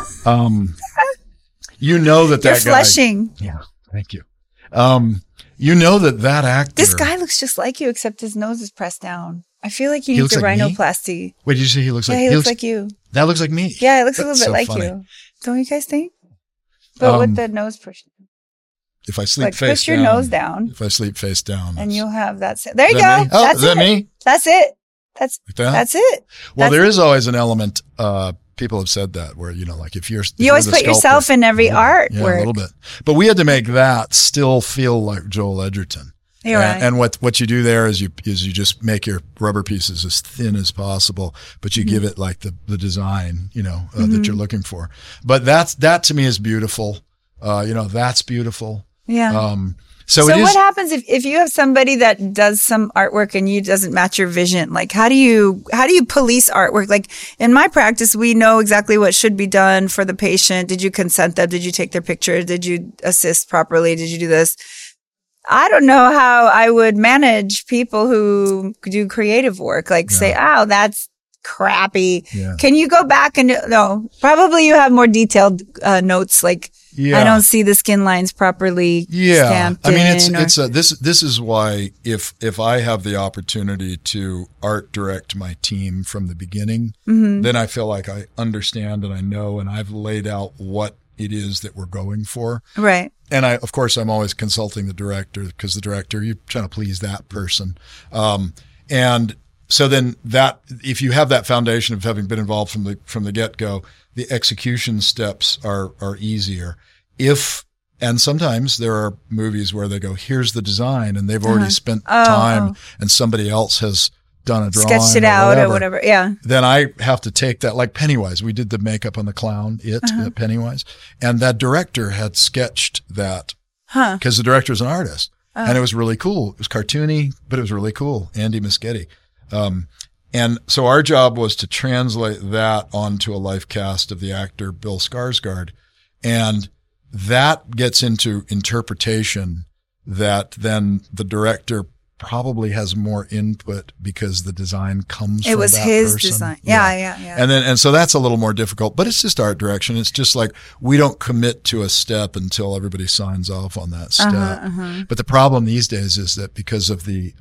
You're guy. You're flushing. Yeah. Thank you. That actor. This guy looks just like you, except his nose is pressed down. I feel like he needs a rhinoplasty. Me? Wait, did you say he looks like? Yeah, he looks like you. That looks like me. Yeah, it looks a little bit like funny. You. Don't you guys think? But with the nose pushed. If I sleep face down. Push your nose down. If I sleep face down. And you'll have that. There you go. Oh, is that me? That's it. That's it. Well, there is always an element, people have said that where, like if you always put yourself in every artwork. Yeah, a little bit. But we had to make that still feel like Joel Edgerton. You're right. And what you do there is you just make your rubber pieces as thin as possible, but you give it like the design, that you're looking for. But that to me is beautiful. That's beautiful. Yeah. So what happens if you have somebody that does some artwork and you doesn't match your vision? Like, how do you police artwork? Like in my practice, we know exactly what should be done for the patient. Did you consent them? Did you take their picture? Did you assist properly? Did you do this? I don't know how I would manage people who do creative work. Like say, oh, that's crappy. Yeah. Can you go back and no, probably you have more detailed notes. Like Yeah. I don't see the skin lines properly stamped I mean, in, this is why if I have the opportunity to art direct my team from the beginning, then I feel like I understand and I know, and I've laid out what it is that we're going for. Right. And of course, I'm always consulting the director, because the director, you're trying to please that person. And so then if you have that foundation of having been involved from the get-go, the execution steps are easier. And sometimes there are movies where they go, here's the design, and they've already spent time and somebody else has done a drawing, sketched it out or whatever. Yeah. Then I have to take that, like Pennywise. We did the makeup on the clown, Pennywise, and that director had sketched that because the director is an artist, and it was really cool. It was cartoony, but it was really cool. Andy Muschietti. And so our job was to translate that onto a life cast of the actor Bill Skarsgård, and that gets into interpretation that then the director probably has more input because the design comes from that person. It was his design. Yeah. And so that's a little more difficult, but it's just art direction. It's just like we don't commit to a step until everybody signs off on that step. But the problem these days is that because of the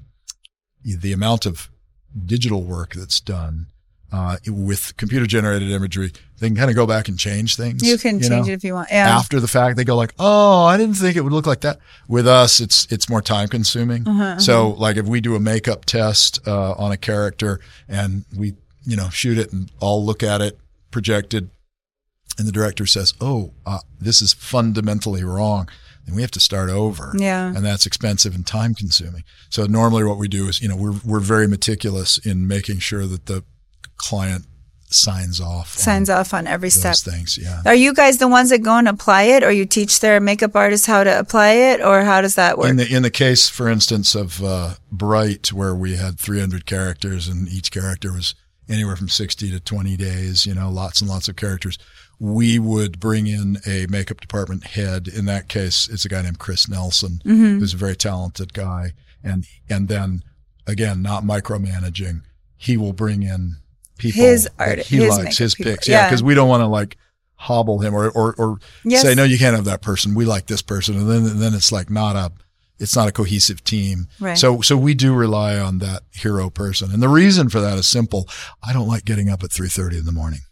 amount of digital work that's done with computer generated imagery, they can kind of go back and change things. You can change it if you want. Yeah. After the fact, they go like, "Oh, I didn't think it would look like that." With us, it's more time consuming. So, like if we do a makeup test on a character and we shoot it and all look at it projected, and the director says, "Oh, this is fundamentally wrong," then we have to start over. Yeah. And that's expensive and time consuming. So normally what we do is, we're very meticulous in making sure that the client signs off on every step. Those things, yeah. Are you guys the ones that go and apply it, or you teach their makeup artists how to apply it, or how does that work? In the case, for instance, of Bright, where we had 300 characters and each character was anywhere from 60 to 20 days, lots and lots of characters, we would bring in a makeup department head. In that case, it's a guy named Chris Nelson, who's a very talented guy. And then, again, not micromanaging, he will bring in people that he likes, his picks. Yeah, because we don't want to like hobble him or say, no, you can't have that person. We like this person. And then it's like it's not a cohesive team. Right. So we do rely on that hero person. And the reason for that is simple. I don't like getting up at 3:30 in the morning.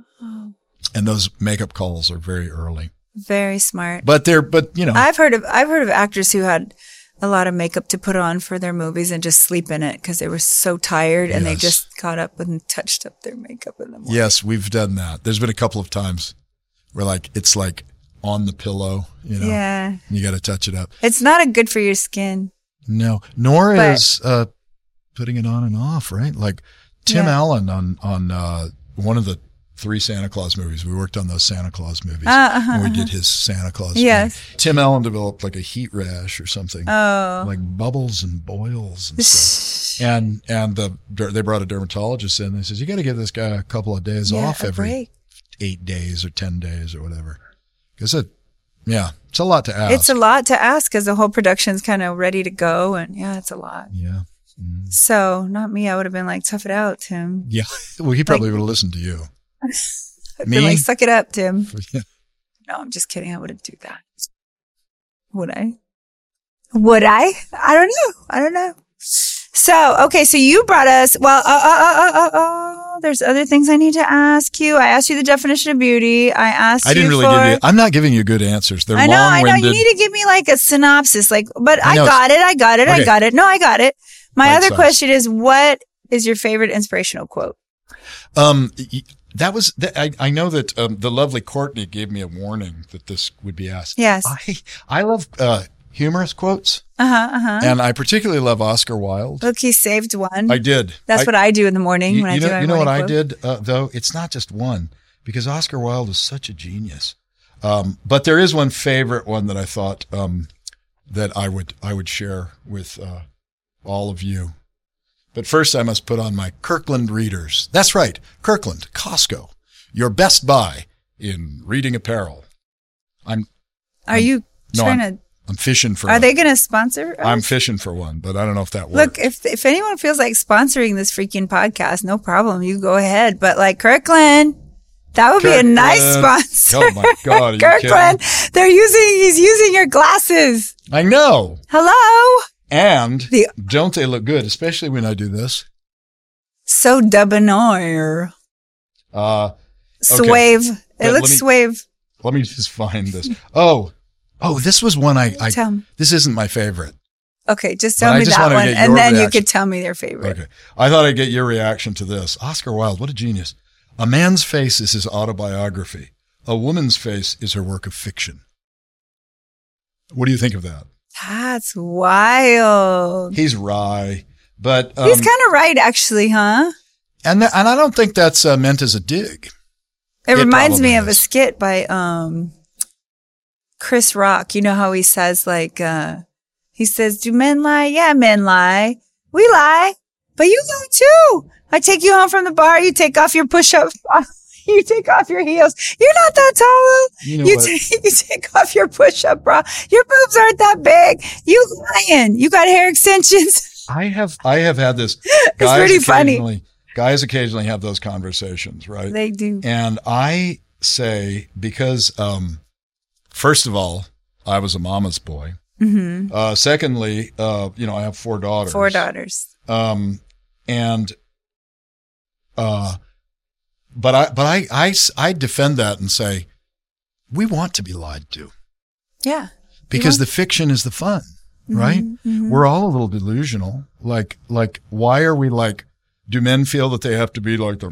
And those makeup calls are very early. Very smart. But I've heard of actors who had a lot of makeup to put on for their movies and just sleep in it because they were so tired and they just got up and touched up their makeup in the morning. Yes, we've done that. There's been a couple of times where it's like on the pillow, Yeah. You got to touch it up. It's not good for your skin. No, nor is putting it on and off, right? Like Tim Allen on one of the 3 Santa Claus movies. We worked on those Santa Claus movies. And we did his Santa Claus. Yes. Movie. Tim Allen developed like a heat rash or something. Oh. Like bubbles and boils and stuff. and they brought a dermatologist in. They says, you got to give this guy a couple of days off every 8 days or 10 days or whatever. Because it's a lot to ask. It's a lot to ask because the whole production's kind of ready to go. And it's a lot. Yeah. Mm. So not me. I would have been like, tough it out, Tim. Yeah. Well, he probably would have listened to you. I'd be like, suck it up, Tim. Yeah. No, I'm just kidding. I wouldn't do that. Would I? I don't know. So, okay. So you brought us, there's other things I need to ask you. I asked you the definition of beauty. I didn't really give you, I'm not giving you good answers. They're long-winded. I know. You need to give me like a synopsis, but I got it. Okay. No, I got it. My other question is, what is your favorite inspirational quote? That was, I know that the lovely Courtney gave me a warning that this would be asked. Yes. I love humorous quotes. And I particularly love Oscar Wilde. Look, he saved one. I did. That's what I do in the morning when I do my You know what quote? I did, though? It's not just one, because Oscar Wilde is such a genius. But there is one favorite one that I thought that I would share with all of you. But first, I must put on my Kirkland readers. That's right, Kirkland, Costco, your best buy in reading apparel. I'm fishing for. Are they going to sponsor us? I'm fishing for one, but I don't know if that works. Look, if anyone feels like sponsoring this freaking podcast, no problem. You go ahead. But like Kirkland, That would be a nice sponsor. Oh my God. Are you Kirkland. kidding? He's using your glasses. I know. Hello. And don't they look good, especially when I do this? So debonair. Okay. Suave. It looks suave. Let me just find this. Oh, this was one this isn't my favorite. Okay, just tell me that one, and then you could tell me their favorite. Okay. I thought I'd get your reaction to this. Oscar Wilde, what a genius. A man's face is his autobiography. A woman's face is her work of fiction. What do you think of that? That's wild. He's wry, but he's kind of right, actually, huh? And I don't think that's meant as a dig. It reminds me of a skit by Chris Rock. You know how he says, like, he says, do men lie? Yeah, men lie. We lie, but you lie too. I take you home from the bar. You take off your push-up. You take off your heels. You're not that tall. You take off your push-up bra. Your boobs aren't that big. You lying. You got hair extensions. I have had this. It's pretty funny. Guys occasionally have those conversations, right? They do. And I say, because, first of all, I was a mama's boy. Mm-hmm. Secondly, I have 4 daughters. 4 daughters. But I defend that and say, we want to be lied to. Yeah. Because the fiction is the fun, right? Mm-hmm. We're all a little delusional. Like, why are we like, do men feel that they have to be like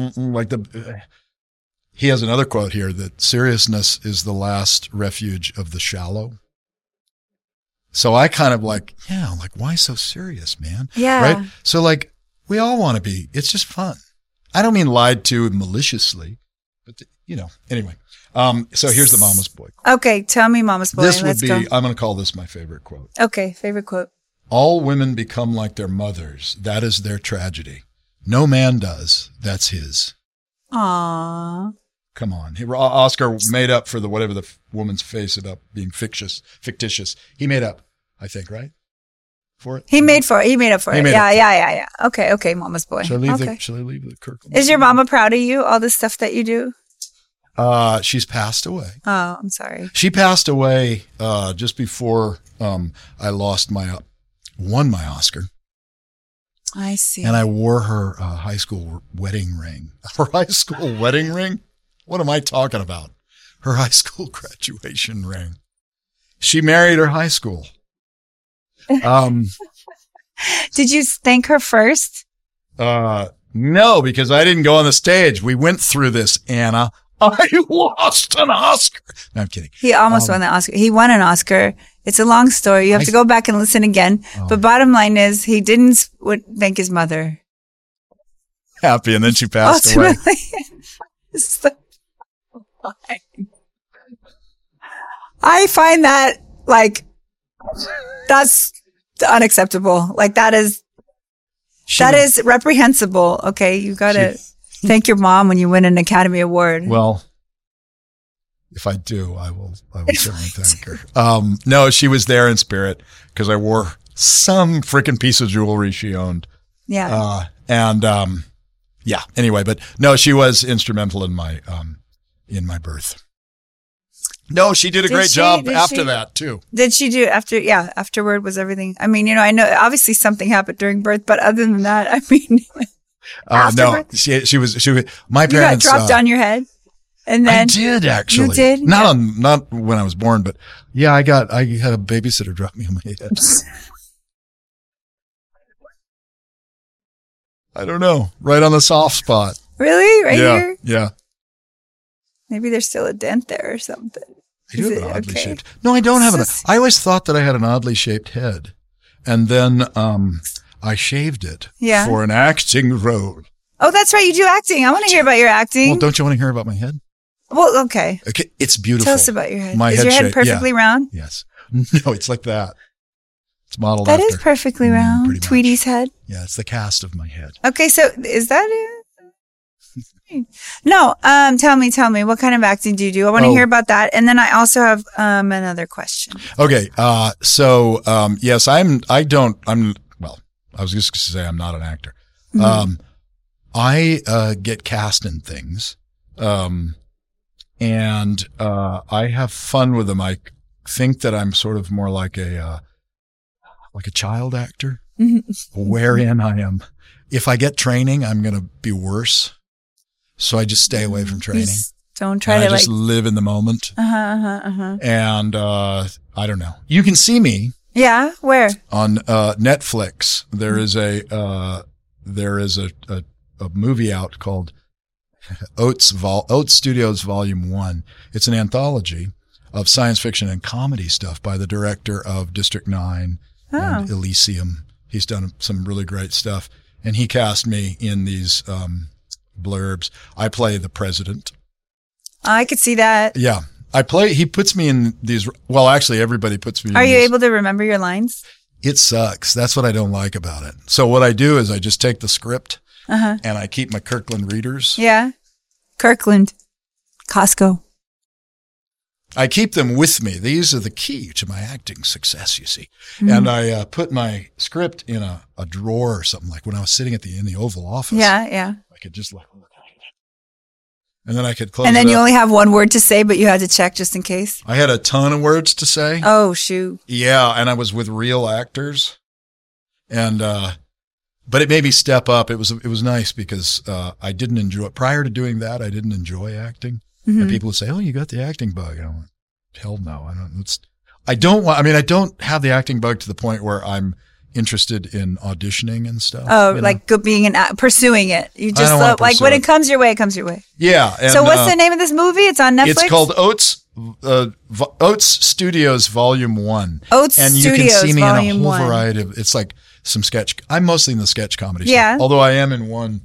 he has another quote here that seriousness is the last refuge of the shallow. So I kind of why so serious, man? Yeah. Right? So we all want to be, it's just fun. I don't mean lied to maliciously, but anyway. So here's the mama's boy quote. Okay. Tell me mama's boy. This would be, I'm going to call this my favorite quote. Okay. Favorite quote. All women become like their mothers. That is their tragedy. No man does. That's his. Aww. Come on. Oscar made up for whatever the woman's face ended up being fictitious. He made up, I think, right? For it? He made up for it. Yeah. Okay, mama's boy. Shall I leave the Kirkland? Is your mama proud of you, all the stuff that you do? She's passed away. Oh, I'm sorry. She passed away just before I won my Oscar. I see. And I wore her high school wedding ring. Her high school wedding ring? What am I talking about? Her high school graduation ring. She married her high school. Did you thank her first? No, because I didn't go on the stage. We went through this, Anna. I lost an Oscar. No, I'm kidding. He almost won the Oscar. He won an Oscar. It's a long story. You have to go back and listen again. But bottom line is he didn't thank his mother. Happy. And then she passed away. I find that that's unacceptable. That is reprehensible. Okay. You got to thank your mom when you win an Academy Award. Well, if I do, I will certainly thank her. No, she was there in spirit because I wore some freaking piece of jewelry she owned. Yeah. Anyway, but no, she was instrumental in my birth. No, she did a great job after that too. Did she do afterward was everything? I mean, I know obviously something happened during birth, but other than that, I mean, no, she was, my parents. You got dropped on your head? And then I did actually. You did? Not when I was born, but yeah, I had a babysitter drop me on my head. I don't know. Right on the soft spot. Really? Right here? Yeah. Maybe there's still a dent there or something. I do have an oddly shaped. No, I don't have I always thought that I had an oddly shaped head. And then I shaved it for an acting role. Oh, that's right. You do acting. I want to hear about your acting. Well, don't you want to hear about my head? Well, okay. Okay, it's beautiful. Tell us about your head. Is your head perfectly round? Yes. No, it's like that. It's modeled after. That is perfectly round. Tweety's head. Yeah, it's the cast of my head. Okay, so is that it? No, tell me, what kind of acting do you do? I want to hear about that. And then I also have another question. Okay, yes, I was just going to say I'm not an actor. Mm-hmm. I get cast in things And I have fun with them. I think that I'm sort of more like a child actor, wherein I am. If I get training, I'm going to be worse. So I just stay away from training. Don't try to just live in the moment. And I don't know. You can see me. Yeah, where? On Netflix. There is a movie out called Oats Studios Volume 1. It's an anthology of science fiction and comedy stuff by the director of District 9 and Elysium. He's done some really great stuff. And he cast me in these blurbs. I play the president. I could see that. Yeah. He puts me in these, well, actually everybody puts me in these. Are you able to remember your lines? It sucks. That's what I don't like about it. So what I do is I just take the script and I keep my Kirkland readers. Yeah. Kirkland. Costco. I keep them with me. These are the key to my acting success, you see. Mm-hmm. And I put my script in a drawer or something, like when I was sitting in the Oval Office. Yeah, yeah. I could just like, and then I could close it. And then you only have one word to say, but you had to check just in case. I had a ton of words to say. Oh, shoot. Yeah, and I was with real actors. And but it made me step up. It was nice because I didn't enjoy, prior to doing that, I didn't enjoy acting. Mm-hmm. And people would say, "Oh, you got the acting bug." And I'm like, "Hell no, I don't." I don't have the acting bug to the point where I'm interested in auditioning and stuff. Oh, like being pursuing it. You just like when it comes your way, it comes your way. Yeah. And, so what's the name of this movie? It's on Netflix. It's called Oats Studios Volume 1. Oats Studios Volume 1. And you can see me in a whole variety of. It's like some sketch. I'm mostly in the sketch comedy. Yeah. Stuff, although I am in one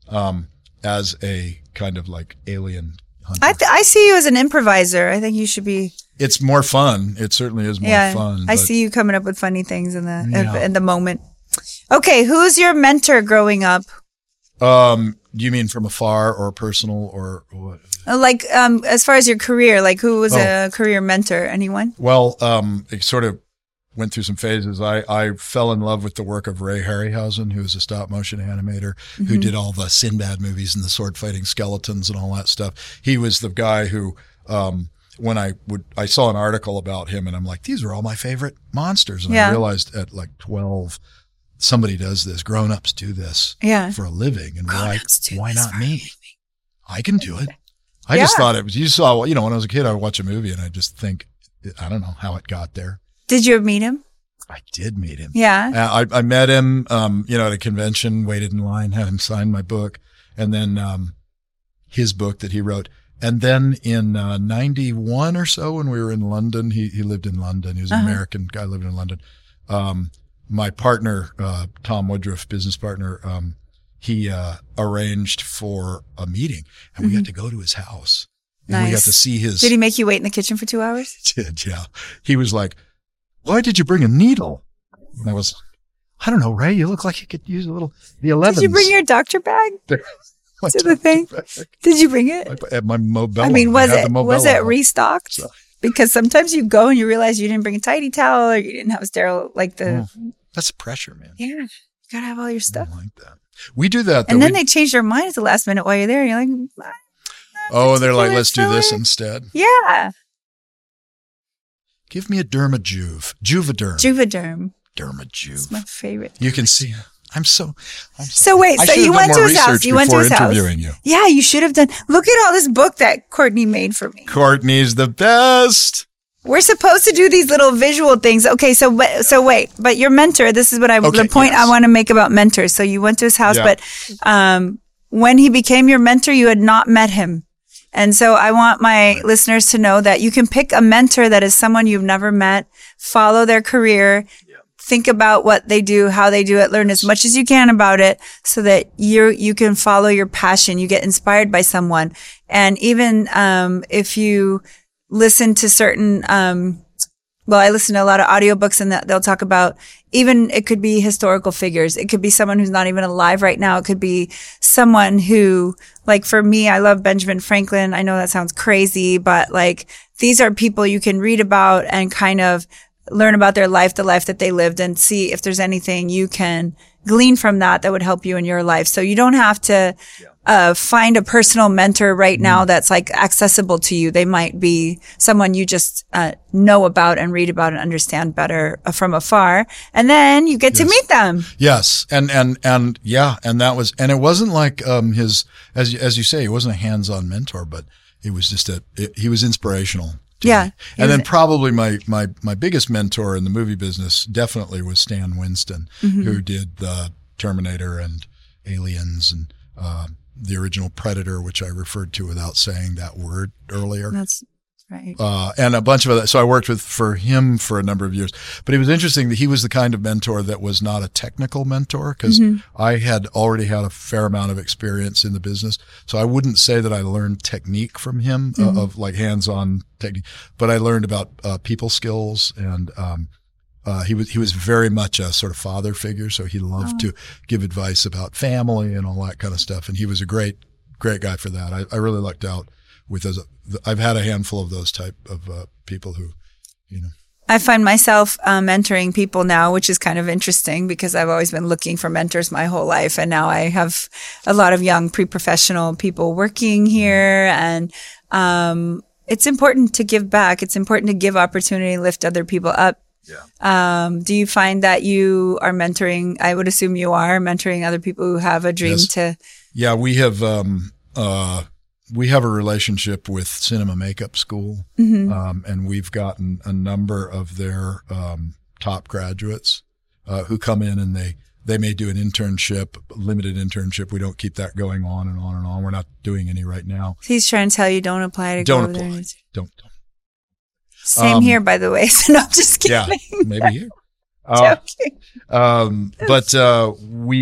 as a kind of like alien hunter. I see you as an improviser. I think you should be. It's more fun. It certainly is more fun. I see you coming up with funny things in the moment. Okay, who's your mentor growing up? Do you mean from afar or personal or what? Like as far as your career, like who was a career mentor? Anyone? Well, it sort of went through some phases. I fell in love with the work of Ray Harryhausen, who is a stop motion animator who did all the Sinbad movies and the sword fighting skeletons and all that stuff. He was the guy who when I saw an article about him and I'm like, these are all my favorite monsters. And I realized at like 12, somebody does this. Grown-ups do this for a living. And we're like, why not me? I can do it. I just thought it was, you saw, when I was a kid, I would watch a movie and I just think, I don't know how it got there. Did you meet him? I did meet him. Yeah. I met him, at a convention, waited in line, had him sign my book. And then, his book that he wrote. And then in 91 or so, when we were in London, he lived in London. He was an American guy living in London. My partner, Tom Woodruff, business partner, he arranged for a meeting, and we got to go to his house. And we got to see his. Did he make you wait in the kitchen for 2 hours? He did, yeah. He was like, "Why did you bring a needle?" And I was, "I don't know, Ray. You look like you could use the 11s." Did you bring your doctor bag? To the thing? Did you bring it? At my Mobella. I mean, was it restocked? So. Because sometimes you go and you realize you didn't bring a tidy towel or you didn't have a sterile, like the. Oh, that's pressure, man. Yeah. You got to have all your stuff. I like that. We do that. And then they change their mind at the last minute while you're there. You're like, oh, they're like, let's do this instead. Yeah. Give me a Dermajuve. Juvederm. Dermajuve. It's my favorite. You can see. So wait, so you went to his house. You went to his house. You. Yeah, you should have done. Look at all this book that Courtney made for me. Courtney's the best. We're supposed to do these little visual things. Okay, so wait, but your mentor, this is what the point I want to make about mentors. So you went to his house, but when he became your mentor, you had not met him. And so I want my listeners to know that you can pick a mentor that is someone you've never met, follow their career, think about what they do, how they do it, learn as much as you can about it so that you can follow your passion. You get inspired by someone. And even, if you listen to certain, I listen to a lot of audiobooks and they'll talk about even it could be historical figures. It could be someone who's not even alive right now. It could be someone who, like for me, I love Benjamin Franklin. I know that sounds crazy, but like these are people you can read about and kind of learn about their life, the life that they lived, and see if there's anything you can glean from that would help you in your life. So you don't have to find a personal mentor right now that's like accessible to you. They might be someone you just know about and read about and understand better from afar. And then you get to meet them. Yes. And that was, and it wasn't like his, as you say, he wasn't a hands-on mentor, but it was just he was inspirational. Yeah. And then probably my biggest mentor in the movie business definitely was Stan Winston, who did the Terminator and Aliens and the original Predator, which I referred to without saying that word earlier. That's right. And a bunch of other. So I worked for him for a number of years. But it was interesting that he was the kind of mentor that was not a technical mentor, because I had already had a fair amount of experience in the business. So I wouldn't say that I learned technique from him of like hands-on technique, but I learned about people skills, and he was very much a sort of father figure. So he loved to give advice about family and all that kind of stuff. And he was a great guy for that. I really lucked out with those. I've had a handful of those type of people who, I find myself mentoring people now, which is kind of interesting because I've always been looking for mentors my whole life. And now I have a lot of young pre-professional people working here. And it's important to give back. It's important to give opportunity, lift other people up. Yeah. Do you find that you are mentoring? I would assume you are mentoring other people who have a dream to. Yeah, we have a relationship with Cinema Makeup School, and we've gotten a number of their top graduates who come in, and they may do an internship, limited internship. We don't keep that going on and on and on. We're not doing any right now. He's trying to tell you don't apply to don't go apply. over there. Don't. Same here, by the way. So no, I'm just kidding. Yeah, maybe here. Joking. But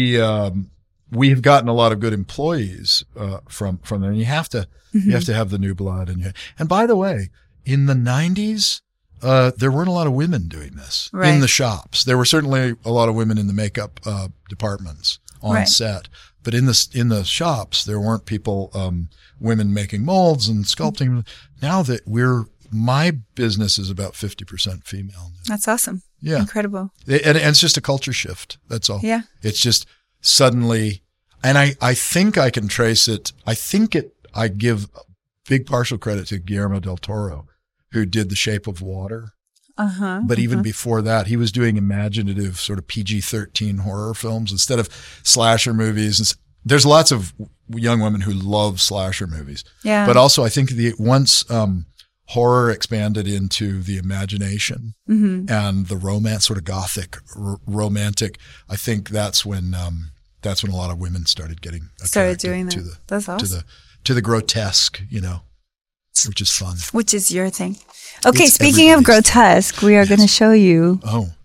we have gotten a lot of good employees from there, and you have to have the new blood. And by the way, in the 90s, there weren't a lot of women doing this in the shops. There were certainly a lot of women in the makeup departments on set, but in the shops there weren't women making molds and sculpting. Now that my business is about 50% female now. That's awesome. Yeah. Incredible. And it's just a culture shift. That's all. Yeah. It's just suddenly, and I think I can trace it. I give big partial credit to Guillermo del Toro, who did The Shape of Water. But even before that, he was doing imaginative sort of PG-13 horror films instead of slasher movies. There's lots of young women who love slasher movies. Yeah. But also I think once horror expanded into the imagination and the romance, sort of gothic, romantic, I think that's when a lot of women started getting attracted doing that. That's awesome. To the grotesque, which is fun. Which is your thing. Okay, speaking of grotesque, we are going to show you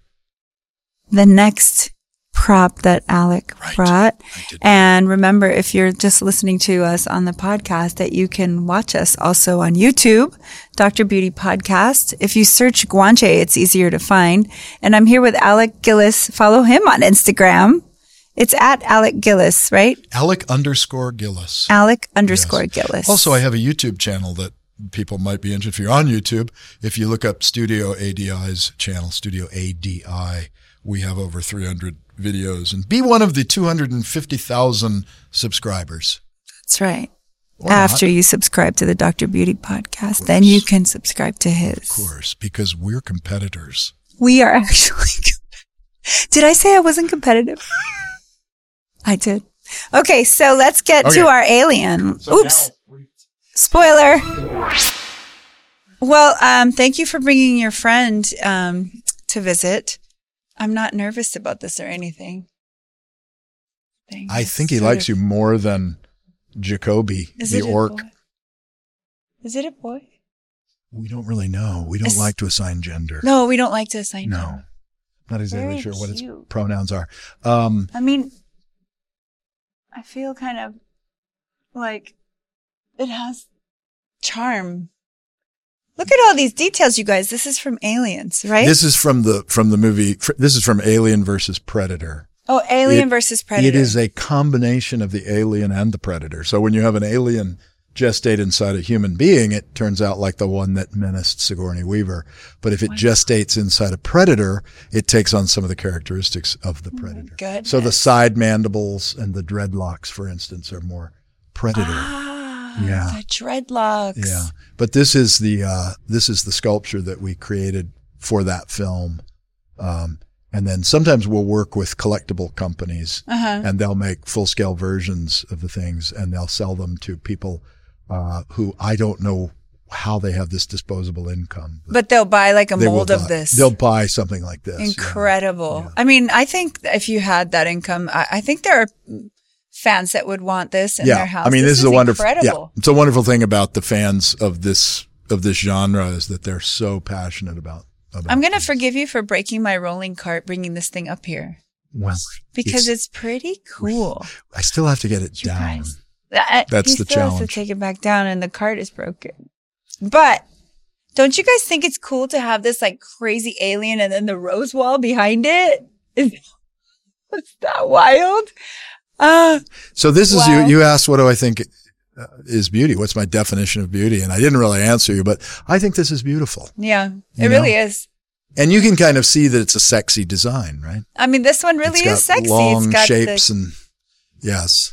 the next prop that Alec brought. And remember, if you're just listening to us on the podcast, that you can watch us also on YouTube, Dr. Beauty Podcast. If you search Guanche, it's easier to find. And I'm here with Alec Gillis. Follow him on Instagram. It's at Alec Gillis, right? Alec_Gillis. Alec_Gillis. Also, I have a YouTube channel that people might be interested. If you're on YouTube, if you look up Studio ADI's channel, Studio ADI, we have over 300 videos, and be one of the 250,000 subscribers. That's right. After you subscribe to the Dr. Beauty Podcast, then you can subscribe to his. Of course, because we're competitors. We are actually. Did I say I wasn't competitive? I did. Okay, so let's get to our alien. Oops. Spoiler. Well, thank you for bringing your friend to visit. I'm not nervous about this or anything. I think he likes you more than Jacoby, the orc. Is it a boy? We don't really know. We don't like to assign gender. No, we don't like to assign gender. No. Not exactly sure what its pronouns are. I mean, I feel kind of like it has charm. Look at all these details, you guys. This is from Aliens, right? This is from the movie. This is from Alien versus Predator. Oh, Alien versus Predator. It is a combination of the alien and the predator. So when you have an alien gestate inside a human being, it turns out like the one that menaced Sigourney Weaver. But if it gestates inside a predator, it takes on some of the characteristics of the predator. Goodness. So the side mandibles and the dreadlocks, for instance, are more predator. The dreadlocks. Yeah. But this is the sculpture that we created for that film. And then sometimes we'll work with collectible companies and they'll make full-scale versions of the things and they'll sell them to people who I don't know how they have this disposable income. But they'll buy like a mold of this. They'll buy something like this. Incredible. Yeah. I mean, I think if you had that income, I think there are fans that would want this in their house. I mean, this is a wonderful, incredible. It's a wonderful thing about the fans of this genre is that they're so passionate about I'm going to forgive you for breaking my rolling cart, bringing this thing up here. Well, because it's pretty cool. I still have to get it down. That's the challenge. Has to take it back down and the cart is broken. But don't you guys think it's cool to have this like crazy alien and then the rose wall behind it? Is that wild? So this is, you asked, what do I think is beauty? What's my definition of beauty? And I didn't really answer you, but I think this is beautiful. Yeah, it really is. And you can kind of see that it's a sexy design, right? I mean, this one really is sexy. Long it's got shapes and yes.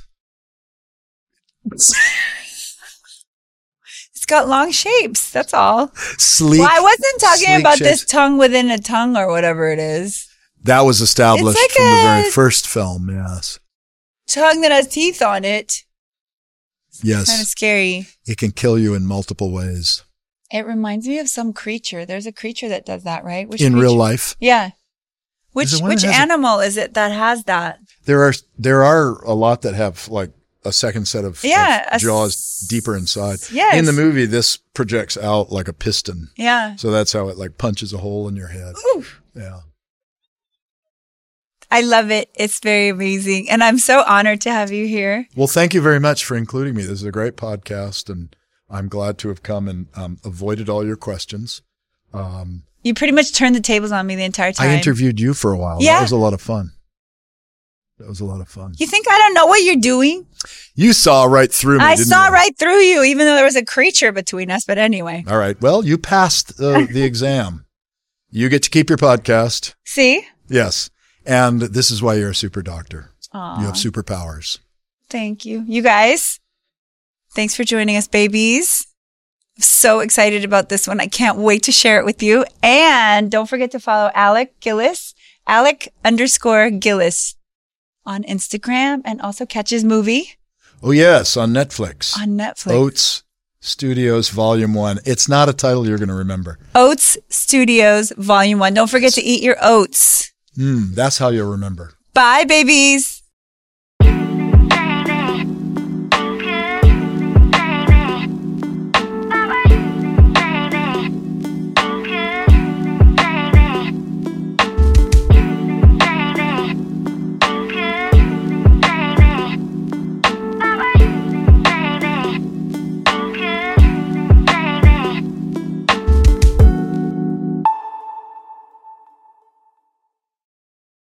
It's got long shapes. That's all. Sleek. Well, I wasn't talking about shapes. this tongue within a tongue or whatever it is. That was established like from the very first film. Yes. Tongue that has teeth on it. Yes. Kind of scary. It can kill you in multiple ways. It reminds me of some creature. There's a creature that does that, right? In real life? Yeah. Which animal is it that has that? There are a lot that have like a second set of jaws deeper inside. Yes. In the movie, this projects out like a piston. Yeah. So that's how it like punches a hole in your head. Ooh. Yeah. I love it. It's very amazing. And I'm so honored to have you here. Well, thank you very much for including me. This is a great podcast and I'm glad to have come and avoided all your questions. You pretty much turned the tables on me the entire time. I interviewed you for a while. Yeah. That was a lot of fun. You think I don't know what you're doing? You saw right through me, I didn't saw you? right through you, even though there was a creature between us. But anyway. All right. Well, you passed the exam. You get to keep your podcast. See? Yes. And this is why you're a super doctor. Aww. You have superpowers. Thank you. You guys, thanks for joining us, babies. I'm so excited about this one. I can't wait to share it with you. And don't forget to follow Alec Gillis, Alec_Gillis on Instagram, and also catch his movie. Oh, yes, on Netflix. On Netflix. Oats Studios Volume 1. It's not a title you're going to remember. Oats Studios Volume 1. Don't forget to eat your oats. That's how you'll remember. Bye, babies.